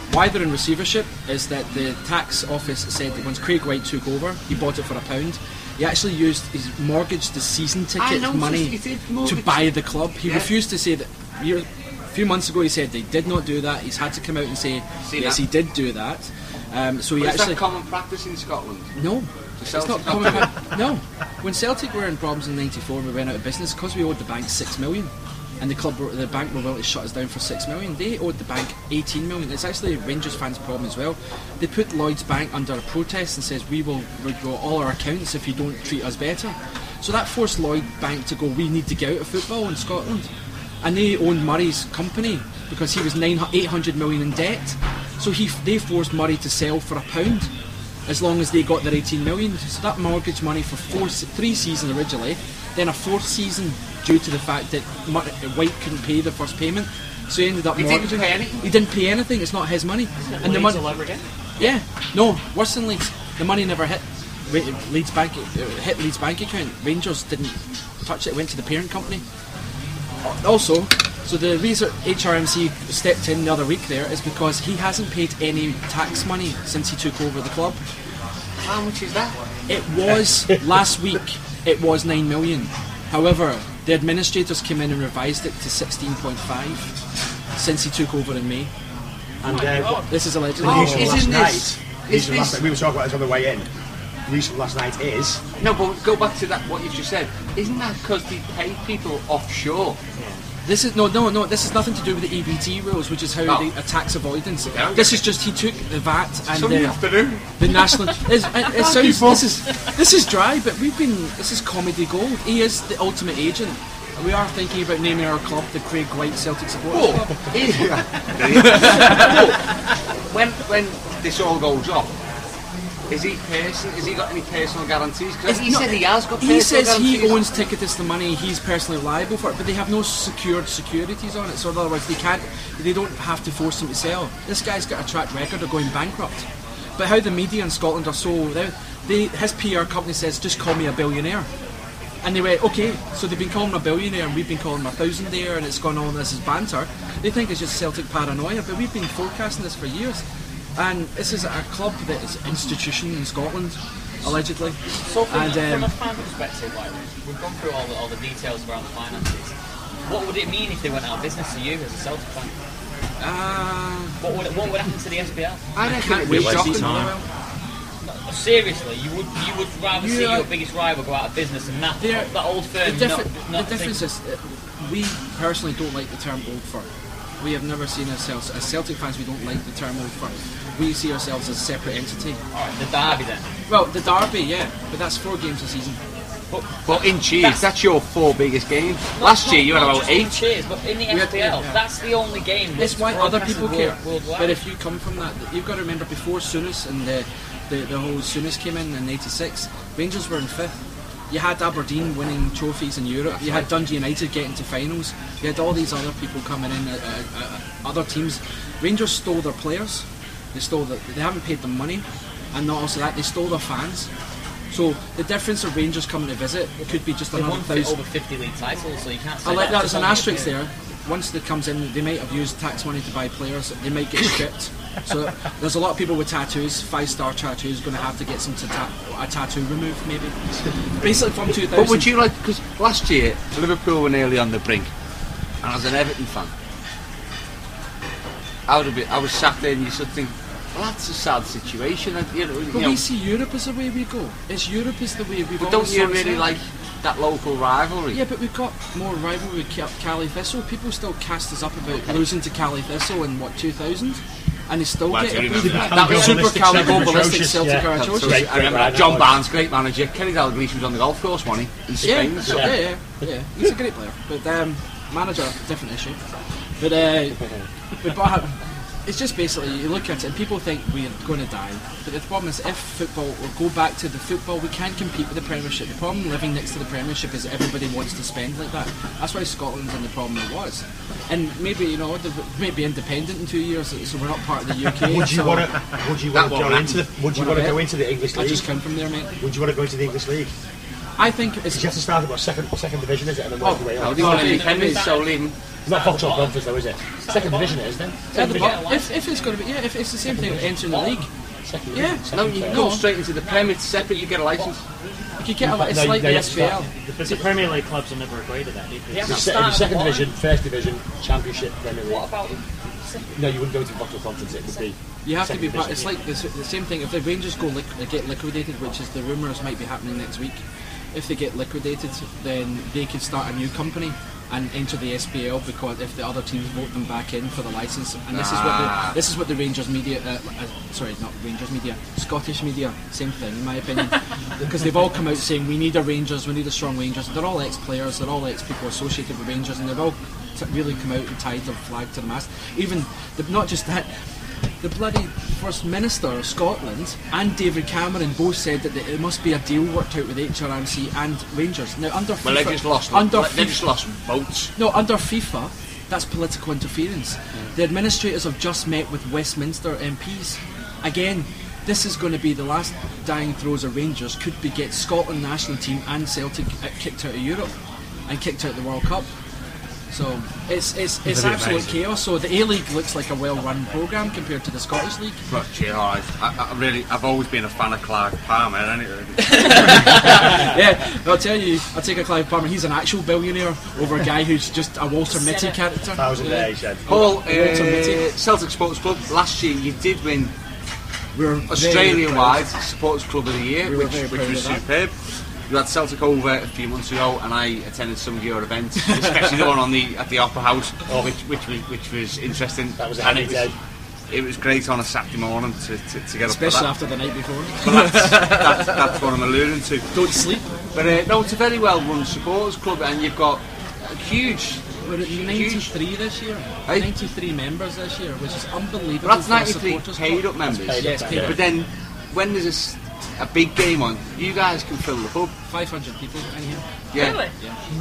why they're in receivership is that the tax office said that once Craig White took over, he bought it for a pound. He actually used his mortgage, the season ticket noticed money he did to mortgage. buy the club. He Yeah. refused to say that. Year, a few months ago, he said they did not do that. He's had to come out and say See yes, that? he did do that. Um, so he But is actually that common practice in Scotland? no. It's not Celtic common. pra- no. When Celtic were in problems in ninety-four, we went out of business because we owed the bank six million, and the club, were, the bank were willing to shut us down for six million. They owed the bank eighteen million. It's actually Rangers fans' problem as well. They put Lloyd's Bank under a protest and says we will withdraw all our accounts if you don't treat us better. So that forced Lloyd Bank to go. We need to get out of football in Scotland, and they owned Murray's company because he was nine eight hundred million in debt. So he they forced Murray to sell for a pound, as long as they got their eighteen million. So that mortgage money for four, three seasons originally, then a fourth season due to the fact that Mur- White couldn't pay the first payment, so he ended up He didn't mortgaging. pay anything? He didn't pay anything. It's not his money. And the Leeds money, all over again. yeah, no, worse than Leeds. The money never hit Ra- Leeds bank. It hit Leeds bank account. Rangers didn't touch it. It went to the parent company. Also, so the reason H R M C stepped in the other week there is because he hasn't paid any tax money since he took over the club. How much is that? It was last week. It was nine million. However, the administrators came in and revised it to sixteen point five since he took over in May. And uh, This is allegedly. the news from last isn't night. this- the news is from last this- night. We were talking about this on the way in. The news from last night is No, but go back to that. What you just said. Isn't that because they pay people offshore? This is no, no, no. This has nothing to do with the E B T rules, which is how Oh. they a tax avoidance. Yeah. This is just he took the V A T and Sunday the, afternoon. the national. It's, it, it sounds, this is this is dry, but we've been. This is comedy gold. He is the ultimate agent. We are thinking about naming our club the Craig White Celtic Supporters Oh, Club. is- Oh, when when this all goes off, is he person? Has he got any personal guarantees? Because he No, said he has got. He personal says he guarantees. owns Ticketus the money. He's personally liable for it, but they have no secured securities on it. So in other words, they can't. They don't have to force him to sell. This guy's got a track record of going bankrupt. But how the media in Scotland are so, they, they his P R company says just call me a billionaire. And they went, okay, so they've been calling him a billionaire and we've been calling him a thousandaire and it's gone on this is banter. They think it's just Celtic paranoia, but we've been forecasting this for years. And this is a club that is an institution in Scotland, allegedly. So from, And, from um, a fan perspective, like we've gone through all the, all the details around the finances. What would it mean if they went out of business to you as a Celtic fan? Uh, What would what would happen to the S P L? I reckon can't it'd be wait shocking. time. Seriously, you would you would rather see Yeah. your biggest rival go out of business and that They're- that old firm the, differ- not, not the difference is, uh, we personally don't like the term old firm. We have never seen ourselves, as Celtic fans, we don't like the term old firm. We see ourselves as a separate entity. Alright, the derby then. Well, the derby, yeah, but that's four games a season. But, But in Cheers, that's your four biggest games. Last year you had not about just in eight. Cheers, but in the had- S P L, yeah. that's the only game. That's that's why other broadcasted people world- care. worldwide. But if you come from that, you've got to remember before Souness and the, the, the whole Souness came in in eighty-six, Rangers were in fifth. You had Aberdeen winning trophies in Europe. You had Dundee United getting to finals. You had all these other people coming in, uh, uh, uh, other teams. Rangers stole their players. They stole the, They haven't paid them money, and not also that they stole their fans. So the difference of Rangers coming to visit could be just They've another won fi- thousand. over fifty league titles, so you can't say I like that. that's There's an only a asterisk few. there. Once it comes in, they might have used tax money to buy players. They might get stripped. So there's a lot of people with tattoos, five-star tattoos, going to have to get some ta- a tattoo removed, maybe. Basically from two thousand. But would you like, because last year Liverpool were nearly on the brink, and as an Everton fan, I would have been, I was sat there and you sort of think, well, that's a sad situation. And, you know, you But know, we see Europe as the way we go. It's Europe is the way we've but always don't you sort of really said. like that local rivalry? Yeah, but we've got more rivalry with Ca- Cali Thistle. People still cast us up about losing to Cali Thistle in what two thousand, and they still Well, get do it. you remember that? That was super Ballistic Cali Celtic were ballistic atrocious, Celtic yeah. are That's atrocious. I remember Right, that. John that Barnes, great manager. Kenny Dalglish was on the golf course, wasn't he? In Yeah, Spain. So yeah, yeah, yeah. He's a great player, but um, manager, different issue. But uh, but but it's just basically you look at it and people think we're going to die. But the problem is if football will go back to the football, we can't compete with the Premiership. The problem living next to the Premiership is everybody wants to spend like that. That's why Scotland's in the problem it was. And maybe you know they may be independent in two years, so we're not part of the U K. Would you so want to? Would you That want to won't go into the? Would you Wanna want to bet? go into the English I league? just come from there, mate. Would you want to go into the English league? I think it's Because you have to start at what second second division is it, and then work your way no, up. they want to No, be it- Henry, it- so leaving. not Vauxhall Conference though, is it? Second division it is then. Yeah, the bo- if, if it's going to be, yeah, if it's the same thing with entering the league, Second yeah, division. No, you can go straight into the Prem. It's separate. You get a license. you can get a, it's No, like no, the you S P L. But the Premier League clubs will never agree to that. Because Yeah. The se- Start the at second the division, first division, championship, Premier League. What about No, you wouldn't go into Vauxhall Conference. It would be. You have to second be part. It's division. like the, s- the same thing. If the Rangers go liq- get liquidated, which is the rumours might be happening next week, if they get liquidated, then they can start a new company and enter the S P L because if the other teams vote them back in for the license, and this is what the this is what the Rangers media, uh, uh, sorry, not Rangers media, Scottish media, same thing in my opinion, because they've all come out saying we need a Rangers, we need a strong Rangers. They're all ex-players, they're all ex-people associated with Rangers, and they've all t- really come out and tied their flag to the mast. Even the, not just that. The bloody First Minister of Scotland and David Cameron both said that it must be a deal worked out with H R M C and Rangers. Now under Well, FIFA, they just lost. under They FIFA, just lost votes. no, under FIFA, that's political interference. The administrators have just met with Westminster M Ps. Again, this is going to be the last dying throes of Rangers. Could be get Scotland national team and Celtic uh, kicked out of Europe and kicked out of the World Cup. So it's it's it's That'd be absolute amazing. chaos. So the A League looks like a well-run programme compared to the Scottish League. But yeah, all right. I, I really, I've always been a fan of Clive Palmer. Anyway. Yeah, I'll tell you, I'll take a Clive Palmer. He's an actual billionaire over a guy who's just a Walter Mitty character. Thousand Yeah. days, he said. Paul, Walter Mitty. uh, Celtic Sports Club. Last year, you did win We're very Australian-wide Supporters Club of the Year, We were which, very which proud was of that. superb. You had Celtic over a few months ago, and I attended some of your events, especially the one on the at the Opera House, which which was which was interesting. That was a and heavy it was, day. it was great on a Saturday morning to, to, to get up for Especially that. after the night before. But that's, that's, that's what I'm alluding to. Don't sleep. But uh, no, it's a very well-run supporters club, and you've got a huge. We're at ninety-three this year. Hey. ninety-three members this year, which is unbelievable. Well, that's for a ninety-three supporters paid club. up members. paid Yes, up, paid yeah. up. But then, when there's a, s- a big game on, you guys can fill the pub. five hundred people in here. Yeah. Really?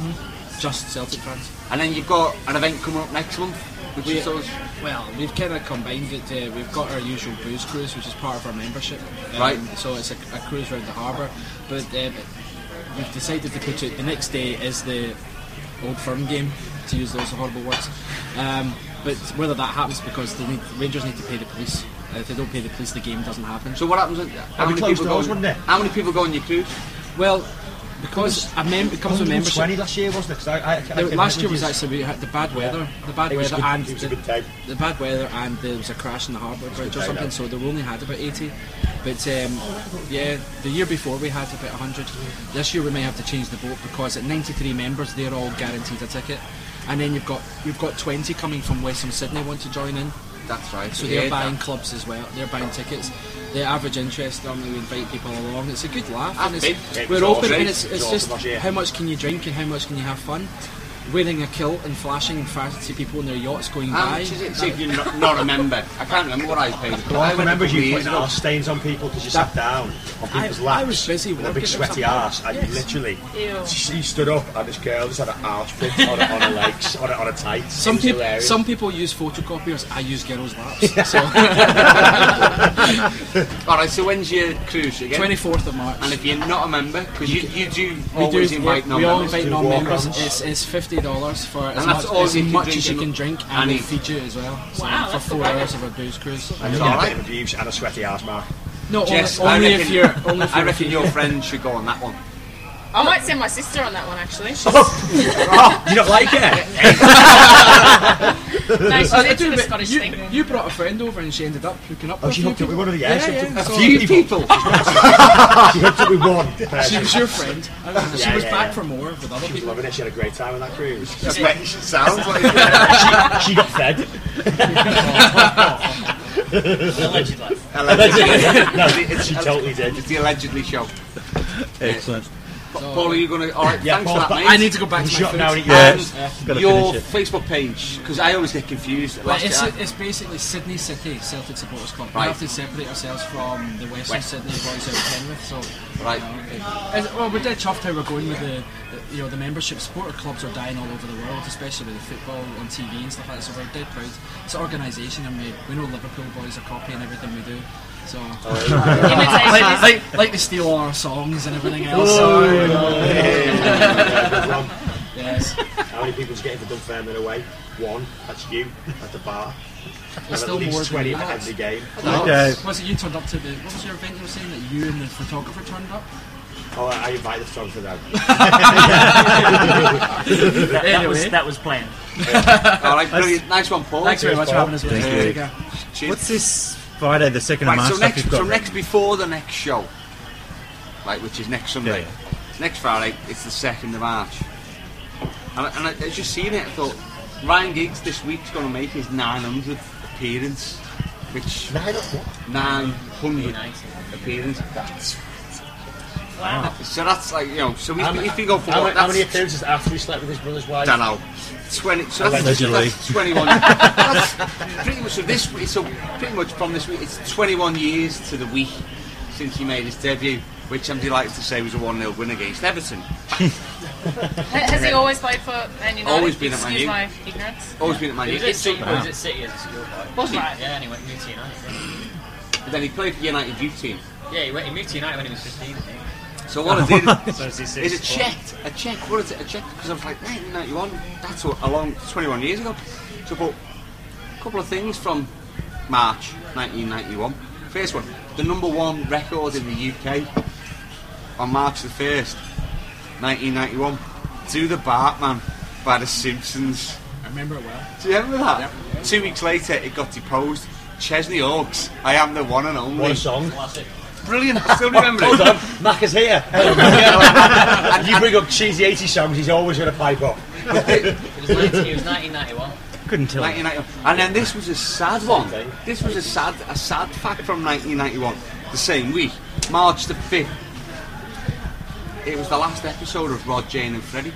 Just Celtic fans. And then you've got an event coming up next month, which We- is us. Well, we've kind of combined it. Uh, we've got our usual booze cruise, which is part of our membership. Um, Right. So it's a, a cruise around the harbour. But um, we've decided to put it. The next day is the Old Firm game, to use those horrible words. Um, but whether that happens because they need, Rangers need to pay the police. Uh, if they don't pay the police, the game doesn't happen. So what happens? How That'd many be closed people doors, go? wouldn't it? How many people go on your cruise? Well, because a mem- it comes with membership. twenty last year, wasn't it? 'Cause I, I, I, The, I last year was just- actually we had the bad weather, the bad It was weather, good- and it was a the, good time. the bad weather, and there was a crash in the harbour bridge or day, something. that. So they only had about eighty. But um, yeah, the year before we had about one hundred. This year we may have to change the boat because at ninety-three members they're all guaranteed a ticket, and then you've got you've got twenty coming from Western Sydney want to join in. That's right. So yeah, they're buying that- clubs as well. They're buying tickets. The average interest normally we invite people along. It's a good laugh. I've and it's, been. It we're was open awesome. and it's, It was it's awesome just last year. how much can you drink and how much can you have fun. Wearing a kilt and flashing fancy people in their yachts going How by. much is it? See if you're not, not a member. I can't remember what I paid. Well, I went remember a couple you of years putting ago. arse stains on people because you sat down on people's I- laps I was busy with a working big or sweaty something. arse, and Yes. literally, Ew. she, she stood up and this girl just had an arse print on, her- on her legs, on, her- on her tights. Some It was people, hilarious. some people use photocopiers. I use girls' laps. So All right. So when's your cruise again? twenty-fourth of March. And if you're not a member, because you, you do we always do, invite we, we all non-members. invite do non-members. walk-ons. It's, it's fifty dollars for as And much, that's all as, you can much drink as you and- can drink, and and we eat. feed you as well. So Wow, for that's four great. hours of our booze cruise. And you'll all get a right. bit of abuse and a sweaty arse mark. No, Jess, only, I only reckon, if you're. Only if I you're reckon a your female. friend should go on that one. I might send my sister on that one actually. She's, Oh, you don't like it? no, she's I- I into do, the but Scottish you, thing. you brought a friend over and she ended up hooking up Oh, with she a few hooked up with people. one of the yeah, Yeah, she yeah, hooked up so- a few Few people. people. She hooked up with one. She person. was your friend. I- she Yeah, was yeah, back yeah. for more with other She was people. loving it. She had a great time on that cruise. That's what it sounds like. Yeah. She got fed. Allegedly. Allegedly. No, she totally did. It's the allegedly show. Excellent. Paul, are you going to? All right, Yeah, thanks Paul's for that, back. mate. I need to go back to my Shut food. down. Yeah, Um, gotta your finish Facebook page, because I always get confused. Well, Last it's, year, it's basically Sydney City Celtic Supporters Club. Right. We have to separate ourselves from the Western West. Sydney boys out of Penrith. So, Right. you know, it's- well, we're dead chuffed how we're going with the, the, you know, the membership. Supporter clubs are dying all over the world, especially with the football on T V and stuff like that. So we're dead proud. It's an organisation, and we we know Liverpool boys are copying everything we do. So, Imitation like, is like, like to steal all our songs and everything else. Oh, So, yeah, yeah, yeah, yeah. Yes. How many people's getting to Dunfermline away? One. That's you at the bar. There's And still at least more twenty than at that. every game. Okay. Was it you turned up to the? What was your event you were saying that you and the photographer turned up? Oh, I invite the photographer now. That, that was Anyway. that was planned. All right, brilliant. Nice one, Paul. Thanks very much for having us with us. Thank There you. you go. Cheers. What's this Friday, the second of Right, March? so stuff next, you've got so ready? next before the next show, like which is next Sunday. Yeah, yeah. It's next Friday. It's the second of March, and, I- and I, I just seen it. I thought Ryan Giggs this week's going to make his nine hundredth appearance, which Nine of what? nine hundred appearance. Wow. So that's like you know. So How, if, if you go for how, what, how many that's appearances after he slept with his brother's wife? don't know. Twenty. So that's, Allegedly. that's twenty-one. That's pretty much. So this week. So pretty much from this week, it's twenty-one years to the week since he made his debut, which I'm delighted to say was a one nil win against Everton. Has he always played for Man United? Always been at Man Excuse U. my ignorance. Always been at Man He was United. at City, So- he was at City as a schoolboy. Was right. Yeah, and he went moved to United. But then he played for United youth team. Yeah, he, went, he moved to United when he was fifteen, I think. So what I did So is this is a check, a check. What is it? A check? Because I was like nineteen ninety-one. That's a, a long twenty-one years ago. So, but a couple of things from March nineteen ninety-one. First one, the number one record in the U K on March the first, nineteen ninety-one. Do the Bartman by the Simpsons. I remember it well. Do you remember that? Two weeks later, it got deposed. Chesney Hawkes, I am the one and only. What a song. Brilliant. I still remember Hold it. on, Mac is here. And you bring up cheesy eighties songs, he's always going to pipe up. It was, nineteen, it was nineteen ninety-one. Couldn't tell. nineteen ninety-one. And then this was a sad one. This was a sad, a sad fact from nineteen ninety-one. The same week, March the fifth. It was the last episode of Rod, Jane, and Freddie.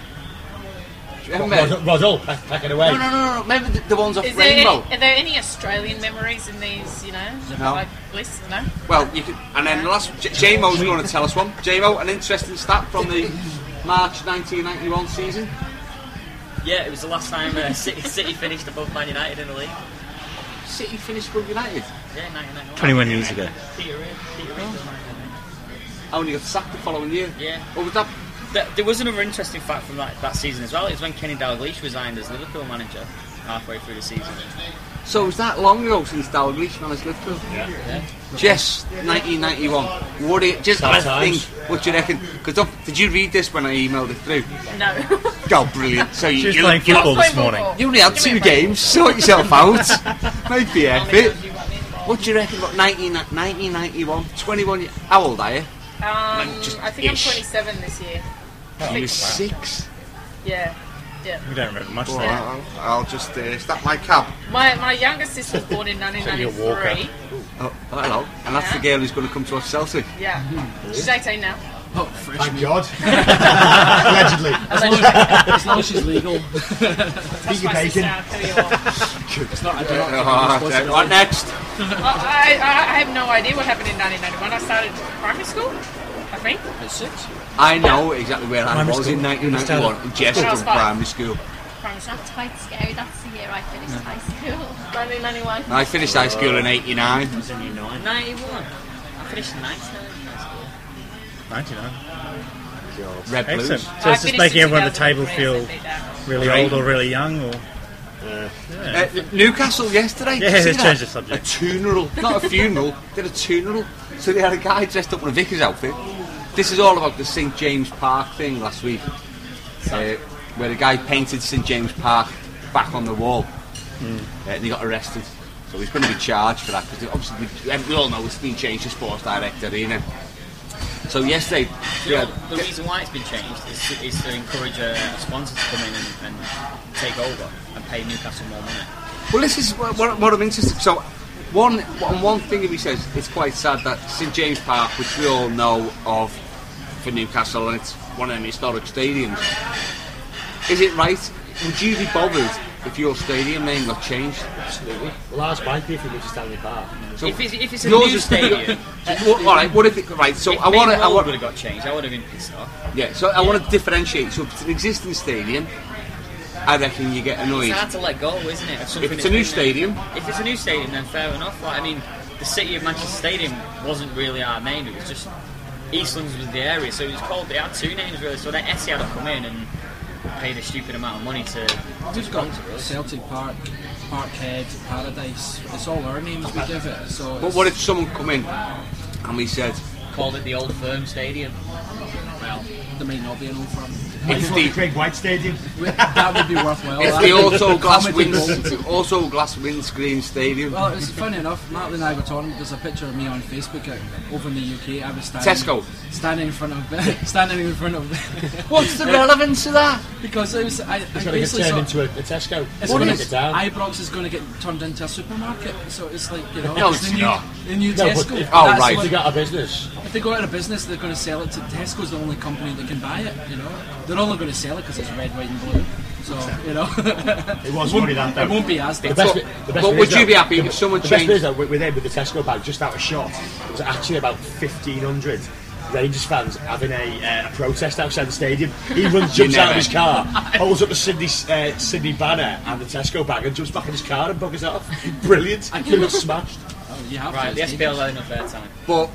Do you remember? Roddle, pack, pack it away. No, no, no, no. Remember the, the ones off Is there, any, Rainbow? are there any Australian memories in these, you know, No. like lists? No? Well, you could. And then the last, J- J-Mo's going to tell us one. J-Mo, an interesting stat from the March nineteen ninety-one season. Yeah, it was the last time uh, City, City finished above Man United in the league. City finished above United. Yeah, nineteen ninety-one. twenty-one years ago. Peter Reid. Peter Reid was manager. Oh, and he got sacked the following year. Yeah. What was that? There, there was another interesting fact from that, that season as well. It was when Kenny Dalglish resigned as Liverpool manager halfway through the season. So it was that long ago since Dalglish managed Liverpool? Yeah. Jess, nineteen ninety-one. What do you, just Sad have a think, times. what do you reckon? Because did you read this when I emailed it through? No. Oh, brilliant. So you, She was you, playing you, football this Playing morning. football. you only had Give me two a break. games, sort yourself out. Make the effort. Only one involved. What do you reckon about nineteen, nineteen ninety-one? twenty-one years. How old are you? Um, Just I think ish. I'm twenty-seven this year. You were six. Yeah. Yeah. We don't remember much Well, there. I'll, I'll just uh, start my cab. My my youngest sister was born in nineteen ninety-three. Oh, hello. And that's the Yeah. girl who's going to come to watch Chelsea. Yeah. She's eighteen now. Oh, fresh Thank meat. God. Allegedly. As long as she's legal. That's your my sister, bacon. I'll tell you what. It's not. I do not take Oh, responsibility. what next? I, I, I have no idea what happened in nineteen ninety-one. I started primary school, I think. At six. I know exactly where I Primary was school. in nineteen ninety-one. And Jess When I was was in five. primary school. Primary school. That's quite scary. That's the year I finished high school. nineteen ninety-one. I finished high school in eighty-nine. I was in year nine. ninety-one. I finished ninth in high school. ninety-nine. Red Blues. Excellent. So I it's just finished making in everyone at the table two thousand feel three, so beat that. really Right. old or really young, or Uh, Newcastle yesterday. Yeah, did you see let's that? change the subject. A funeral, not a funeral. Did a funeral. So they had a guy dressed up in a vicar's outfit. This is all about the Saint James Park thing last week, uh, where the guy painted Saint James Park back on the wall, Hmm. uh, and he got arrested. So he's going to be charged for that because obviously we, we all know it's been changed to Sports Direct Arena. So yesterday, Yeah, yeah, the reason why it's been changed is to, is to encourage a, a sponsor to come in and, and take over and pay Newcastle more money. well, this is what, what, what I'm interested. So, one on one thing he says, it's quite sad that Saint James Park, which we all know of for Newcastle, and it's one of them historic stadiums. Is it right? Would you be bothered if your stadium name got changed? Absolutely. Well, ours might be if we move to Stanley Park. So If it's, if it's a yours new is- stadium, Well, all right. What if it? Right. So if I want to. I would want. have got changed, I would have been pissed off. Yeah. So I want to differentiate. So if it's an existing stadium, I reckon you get annoyed. It's hard to let go, isn't it? of something If it's that's a new been there. stadium, If it's a new stadium, then fair enough. Like, I mean, the City of Manchester Stadium wasn't really our name. It was just Eastlands was the area, so it was called. They had two names really. So then Essie had to come in and paid a stupid amount of money to. to We've got sponsor us. Celtic Park, Parkhead, Paradise. It's all our names we give it. So. But it's- what if someone come in and we said, Called it the Old Firm Stadium. Well, there might not be an old firm. it's the, Craig White Stadium. That would be worthwhile. it's That the would be auto glass comedy wind, gold. it's the auto glass windscreen stadium. Well, it's funny enough. Natalie and I were talking. There's a picture of me on Facebook uh, over in the U K. I was standing, Tesco. standing in front of, standing in front of. What's the relevance of that? Because it was, I, I It's going to get basically turned saw, into a, a Tesco. it's What gonna, is it down? Ibrox is going to get turned into a supermarket. So it's like you know, No, it's it's the new, not. the new No, but Tesco. if- oh, That's right. If what- you got a business, If they go out of business, they're going to sell it to Tesco's. The only company that can buy it. You know, they're only going to sell it because it's red, white, and blue. So you know, it was won't, funny that it though. won't be as The big. best But- bit, the best but bit would is you that- be happy the- if someone the best changed- bit is that with with him with the Tesco bag just out of shot, it was actually about fifteen hundred Rangers fans having a, uh, a protest outside the stadium. He runs, jumps out of his car, holds up the Sydney uh, Sydney banner and the Tesco bag, and jumps back in his car and buggers off. Brilliant! I could have smashed. Oh, you have Right, to, the S Steve. P L had enough airtime. But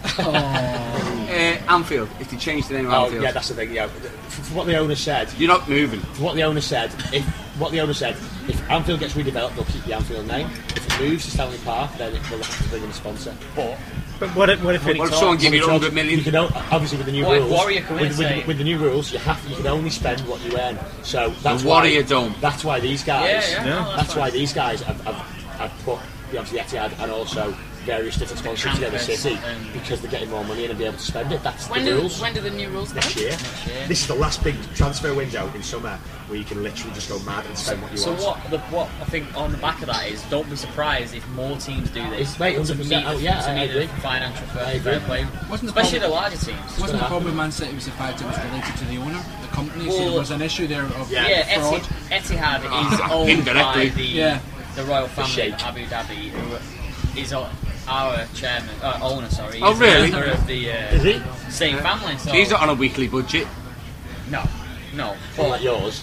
uh, Anfield, if they change the name of Oh Anfield, yeah, that's the thing. Yeah, for, for what the owner said, you're not moving. for what the owner said, if what the owner said, if Anfield gets redeveloped, they'll keep the Anfield name. If it moves to Stanley Park, then it will have to bring in a sponsor. But But what if, what if it... What if someone give you one hundred million? You can o- obviously with the new What if rules. Warrior come in with, and with, say- with the new rules, you have you can only spend what you earn. So that's The why, Warrior Dome. That's why these guys. Yeah, yeah. No, that's that's why fine. these guys have, have, have put the obviously Etihad and also various different sponsors together Campus City and- because they're getting more money in and be able to spend it. That's When the do, rules. when do the new rules come? Next year. year. This is the last big transfer window in summer where you can literally just go mad and spend what you So want. what? The, what I think on the back of that is, don't be surprised if more teams do this. It's- mate, to one hundred percent. meet, Oh, yeah, to I meet agree. the financial fair, I agree. fair play, Wasn't the especially problem- the larger teams. Wasn't the happen. problem with Man City was the fact it was related to the owner, the company, so Well, there was an issue there of Yeah. Yeah, fraud. Eti- Etihad is Ah, owned by indirectly. the Yeah. the royal family Sheikh. of Abu Dhabi, who is our our chairman, uh, owner. Sorry, Oh, He's really? the owner of the uh, Is he? same family. So He's not on a weekly budget. no, no. Call that yours.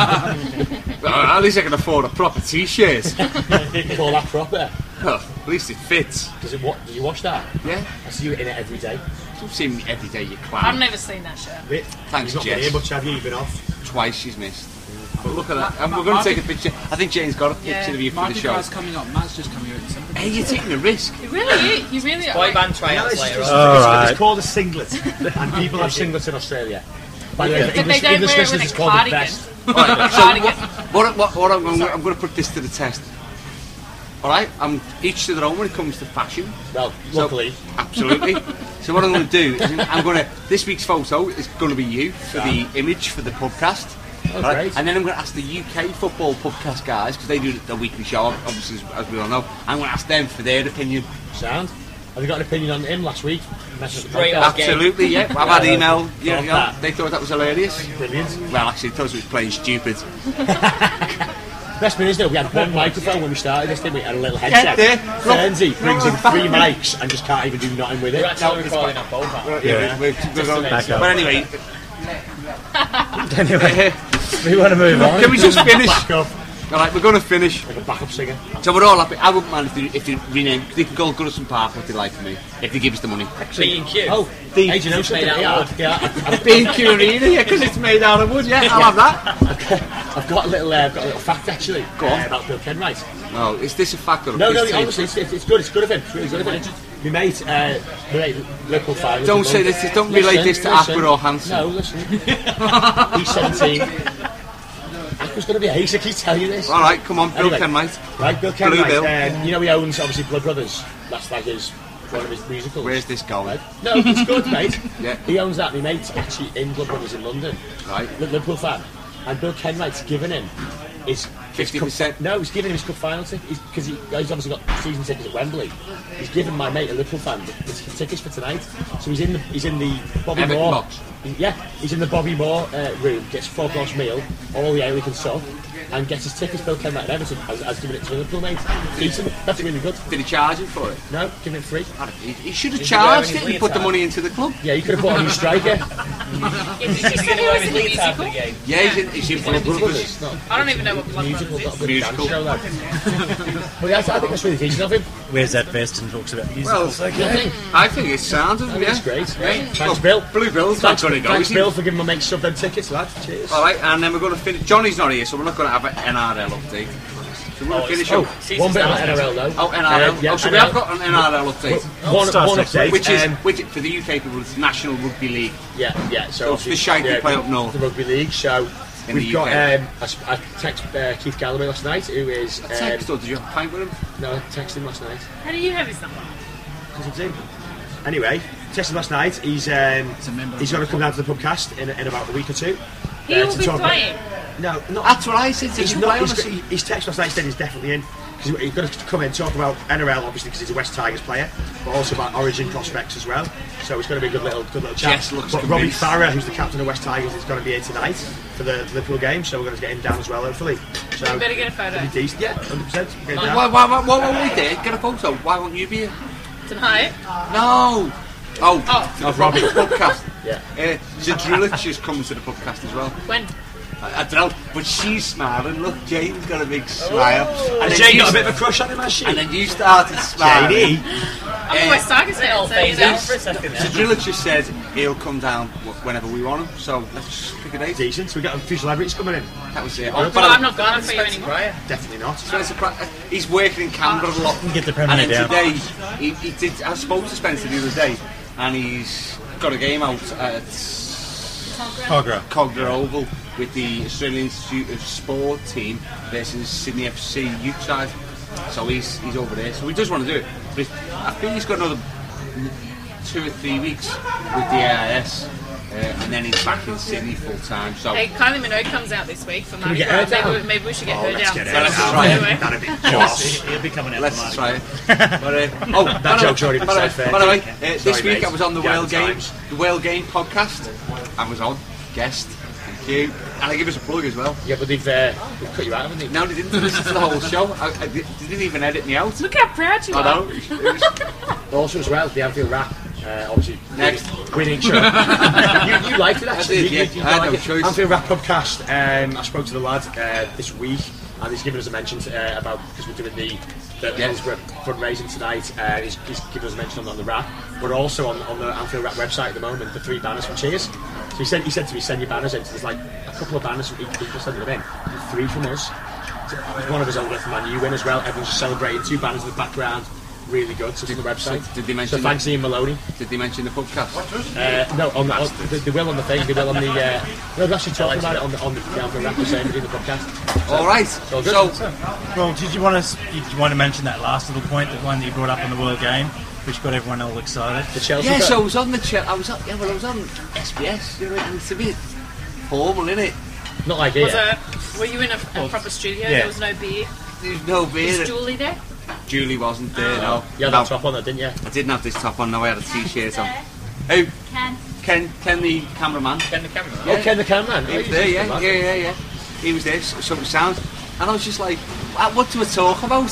Well, at least I can afford a proper t-shirt. Call that proper. Well, at least it fits. Does it? What? Do you wash that? Yeah. I see you in it every day. You've seen me every day, you I've clown. never seen that shirt. Wait, Thanks, You've not been Jess. here much, have you? You've been off. Twice she's missed. But look at that. And we're going to take a picture. I think Jane's got a picture Yeah. of you for the Mardi show. Gras coming up. Matt's just coming out in sympathy. Hey, you're taking a risk. You really, you really Boy are. band tryouts it's, later it's, on. All it's, right. it's called a singlet, and people have singlets in Australia. By the way, But they English, don't English wear it listeners, with it's a called a cardigan. vest. Right, so Cardigan. what, what, what I'm, going, I'm going to put this to the test. All right, I'm each to their own when it comes to fashion. Well, So- luckily, Absolutely. So what I'm going to do is I'm going to this week's photo is going to be you for the image for the podcast. Oh, Right? great. And then I'm going to ask the U K football podcast guys because they do the weekly show, obviously as, as we all know. I'm going to ask them for their opinion. sound. Have you got an opinion on him last week? Message the Straight podcast. off. Okay. Absolutely, yeah. I've had Yeah, email. thought Yeah, yeah, that. they thought that was hilarious. Brilliant. Well, actually, they thought it was playing stupid. Best bit is though, we had one microphone when we started this, didn't we? And a little headset. there. Look. Fernsey brings in three mics and just can't even do nothing with it. We're actually No, it's recording on both. aren't we? Yeah, we're, we're going Back up. But anyway, Anyway, we want to move on. can we just finish? Back up, All right, we're going to finish. like a backup singer. So we're all happy. I wouldn't mind if they, if they rename. They can call Goodison Park what they like for me if they give us the money. B and Q. Oh, The- hey, do you know It's made something? out of Yeah, wood. yeah, I've, B and Q Arena, yeah, because it's made out of wood. Yeah, I'll have that. I've got a little, uh, I've got a little fact actually. Go on. uh, about Bill Kenwright. No, is this a fact or a No, no, piss take? honestly, it's, it's, it's good. It's good of him. It's really good of him. My mate, uh, my mate, Liverpool fan. Don't say this. Don't relate this to listen. Akbar or Hansen. No, listen. He's seventeen. Akbar's going to be ace. I keep telling you this. All right, come on, Bill Anyway. Kenwright. Right, Bill Blue Kenwright. Bill. Um, you know he owns obviously Blood Brothers. That's like his one of his musicals. Where's this going? Right? No, it's good, mate. Yeah. He owns that. My mate's actually in Blood Brothers in London. Right. Li- Liverpool fan. And Bill Kenwright's given him his fifty his cup- percent. No, he's giving him his cup final ticket because he, he's obviously got season tickets at Wembley. He's given my mate a Liverpool fan his tickets for tonight. So he's in the he's in the Bobby Everton Moore. box. Yeah, he's in the Bobby Moore uh, room. Gets four course meal, all the ale he can suck, and gets his tickets. Bill Kenwright and Everton has, has given it to Liverpool, mate. Decent. That's really good. Did he charge him for it? No, giving it free. He, he should have Is he charged wearing it his and put the leotard? money into the club. Yeah, you could have bought a new striker. Yeah, did you He's say going to he wear was his in the lead time for musical? the game. Yeah, he's in, he's in Blood Brothers. I don't even know what Blood Musical, Brothers not is. a good dance Musical. show, that. But yeah, I think that's really decent of him. Wears that vest and talks about Well, musicals. yeah, I think it sounds, I doesn't think it? it's great. Yeah. Thanks, Well, Bill. Blue Bill's Thanks, not going to go. thanks is he? Bill, for giving my mate sub them tickets, lad. Cheers. All right, and then we're going to finish. Johnny's not here, so we're not going to have an N R L update. So we're going to finish Oh, up. one bit about N R L though. Oh, N R L. Uh, yeah, oh, so we N R L. have got an N R L update, One, starts one next update, week. which is um, which for the U K people, it's National Rugby League. yeah, yeah. So So obviously, the shite they yeah, play the- up north. the rugby league. So In we've the got. U K. Um, I, s- I texted uh, Keith Galloway last night, who is. Um, Text or did you have a pint with him? no, I texted him last night. How do you have his number? Because it's him. Anyway, texted him last night. He's um, a member he's going to come down to the pubcast in, in about a week or two. He uh, will to be talk about- playing. No, not That's what I said. Did He's you not. play on He's, us? got- he- his text last night said he's definitely in because he's going to come in and talk about N R L, obviously because he's a West Tigers player, but also about Origin prospects as well. So it's going to be a good little, good little chat. Jess looks but Robbie convinced. Farah, who's the captain of West Tigers, is going to be here tonight for the Liverpool game. So we're going to get him down as well, hopefully. So You better get a photo. it'll be decent. Yeah, hundred percent. Get him down. Why, why, why, why won't we there? Get a photo. Why won't you be here? Tonight? No. Oh, Oh. to the Robbie podcast. Yeah. Uh, Zadrulich is coming to the podcast as well. When? I, I don't know, but she's smiling. Look, Jane's got a big smile. And then Jane you got a st- bit of a crush on him, has she? And then you started smiling. J D. I'm a West Tigers It all fan, so you phased out know. for a second there. Zadrulich just said he'll come down wh- whenever we want him. So let's just pick a date. Decent. So we got a few celebrities coming in. That was it. Well, but I'm not going for you anymore. Definitely not. Spencer Pratt, uh, he's working in Canberra a lot. Get the And Premier then down. today, he, he did. I spoke to Spencer the other day, and he's got a game out at Cogra. Cogger Oval with the Australian Institute of Sport team versus Sydney F C youth side. So he's he's over there. So he does want to do it. But if, I think he's got another two or three weeks with the A I S. Uh, and then he's back in Sydney full time. So Hey, Kylie Minogue comes out this week for we Mardi get Gras. her down? Maybe, maybe we should get Oh, her let's down. get So her let's down. just try it. Right. That'd be He'll, awesome. he'll be coming out let's for try Mardi. it. But, uh, oh, by the joke's way- already been by the way- said, fair By the way, dues. uh, this Sorry, week mate. I was on the Yeah, Whale the Game, times. the Whale Game podcast. I was on guest. Thank you. And I give us a plug as well. Yeah, but they've, uh, they've cut you out, haven't they? No, they didn't listen to the whole show. I, I, they didn't even edit me out. Look how proud you I are. know. It was, Also as well, the Anfield Rap, uh, obviously Next. winning show. you, you liked it actually. I did, you, yeah. you, you I had liked no it. choice. Anfield Rap podcast. Um, I spoke to the lad uh, this week, and he's given us a mention uh, about because we're doing the the Yeah. Hillsborough fundraising tonight. Uh, he's, he's given us a mention on, on the Rap. We're also on, on the Anfield Rap website at the moment. The three banners from Cheers. So he said he said to me, send your banners in. So there's like a couple of banners from each people sending them in. And three from us. So one of us over from Man U win as well. Everyone's just celebrating. Two banners in the background. Really good. So it's on the website. So did they mention So thanks Ian Maloney. Did they mention the podcast? Uh, no, on, on they, they will on the thing. They will on the. Uh, no, they're actually talking about it on the on the Anfield Rap saying in the podcast. All right. So good. So, Well, did you want to did you want to mention that last little point, the one that you brought up on the World Game, which got everyone all excited? The Chelsea. yeah, bit. so I was on the ch- I was on, yeah, well, I was on S B S. You know, and it's a bit formal, innit? Not like Was here. a, were you in a, a proper studio? yeah. There was no beer. There's no beer. Was Julie there? Julie wasn't there. No. You had no. that top on, though, didn't you? I didn't have this top on. No, I had a t-shirt on. There. Who? Ken. Ken, Ken the cameraman. Ken the camera. Yeah. Oh, Ken the cameraman. He was there, yeah, yeah, yeah, yeah. He was there, so, so it sounds. And I was just like, "What what do we talk about?"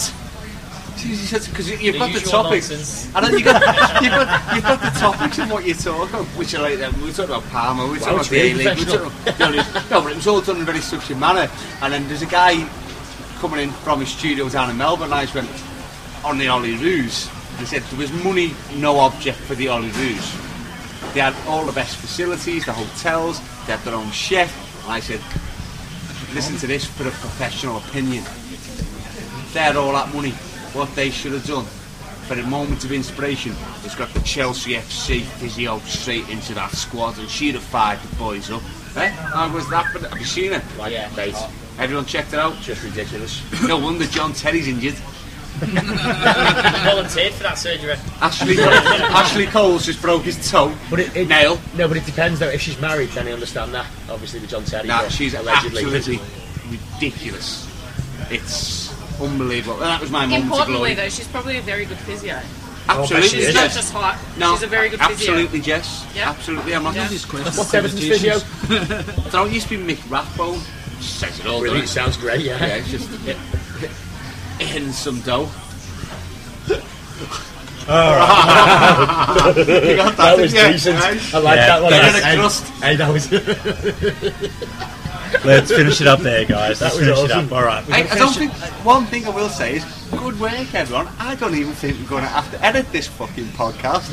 She said, because you've The got the usual topics. nonsense. And then you got, you've, got, you've got the topics of what you're talking about, which are like, um, we were talking about Parma, we were talking Wow, about it's the really A-League, we were professional. talking about, no, but it was all done in a very structured manner. And then there's a guy coming in from his studio down in Melbourne, and I just went, on the Ollie Roos. They said there was money, no object for the Ollie Roos. They had all the best facilities, the hotels, they had their own chef. And I said, listen to this for a professional opinion. They had all that money. What they should have done for a moment of inspiration is got the Chelsea F C physio straight into that squad, and she'd have fired the boys up. Eh? How was that? But have you seen it? Like, Yeah. mate, Everyone checked it out. just ridiculous. No wonder John Terry's injured. Volunteered for that surgery. Ashley, Ashley Coles just broke his toe. But it, it Nail. No, but it depends though. If she's married, then I understand that. Obviously, with John Terry. Nah, but she's allegedly. absolutely ridiculous. It's unbelievable. And that was my moment of Importantly, glory. though, she's probably a very good physio. Absolutely, She She's is, not yes. just hot. No, she's a very good physio. absolutely, Jess. Yeah. Absolutely, I'm not. Yeah. Just questions. What's Everton's physio? I don't used to be Mick Rathbone. Says it all, Really, doesn't it? sounds great. Yeah. Yeah, it's just in some dough. Alright. You got that, That was yeah, decent. nice. I like Yeah, that one. Get in Hey, a crust. hey, that was. Let's finish it up there, guys. Let's That was finish it awesome. up. All right. Hey, I don't think one thing I will say is good work, everyone. I don't even think we're going to have to edit this fucking podcast.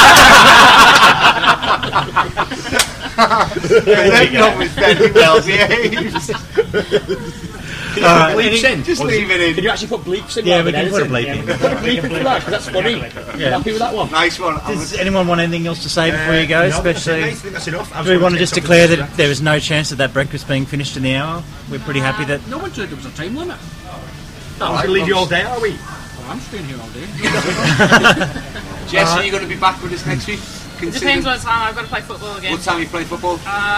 That was very well behaved. Uh, Bleeps any- in. Just Or leave it in. Can you actually put bleeps in? Yeah, rather we than can put a editing? bleep in. Put a bleep in for that, because that's funny. Yeah. Happy with that one? Nice one. I'm Does anyone want anything else to say before you go? Uh, no, that's it, Especially, mate. I think that's enough. I do we want to get just something declare to that there was no chance of that breakfast being finished in the hour? We're pretty happy that. No one said there was a time limit. No, we're going to leave you all day, are we? Well, I'm staying here all day. Jess, are you going to be back with us next week? Depends what time I've got to play football again. What time are you playing football? Uh,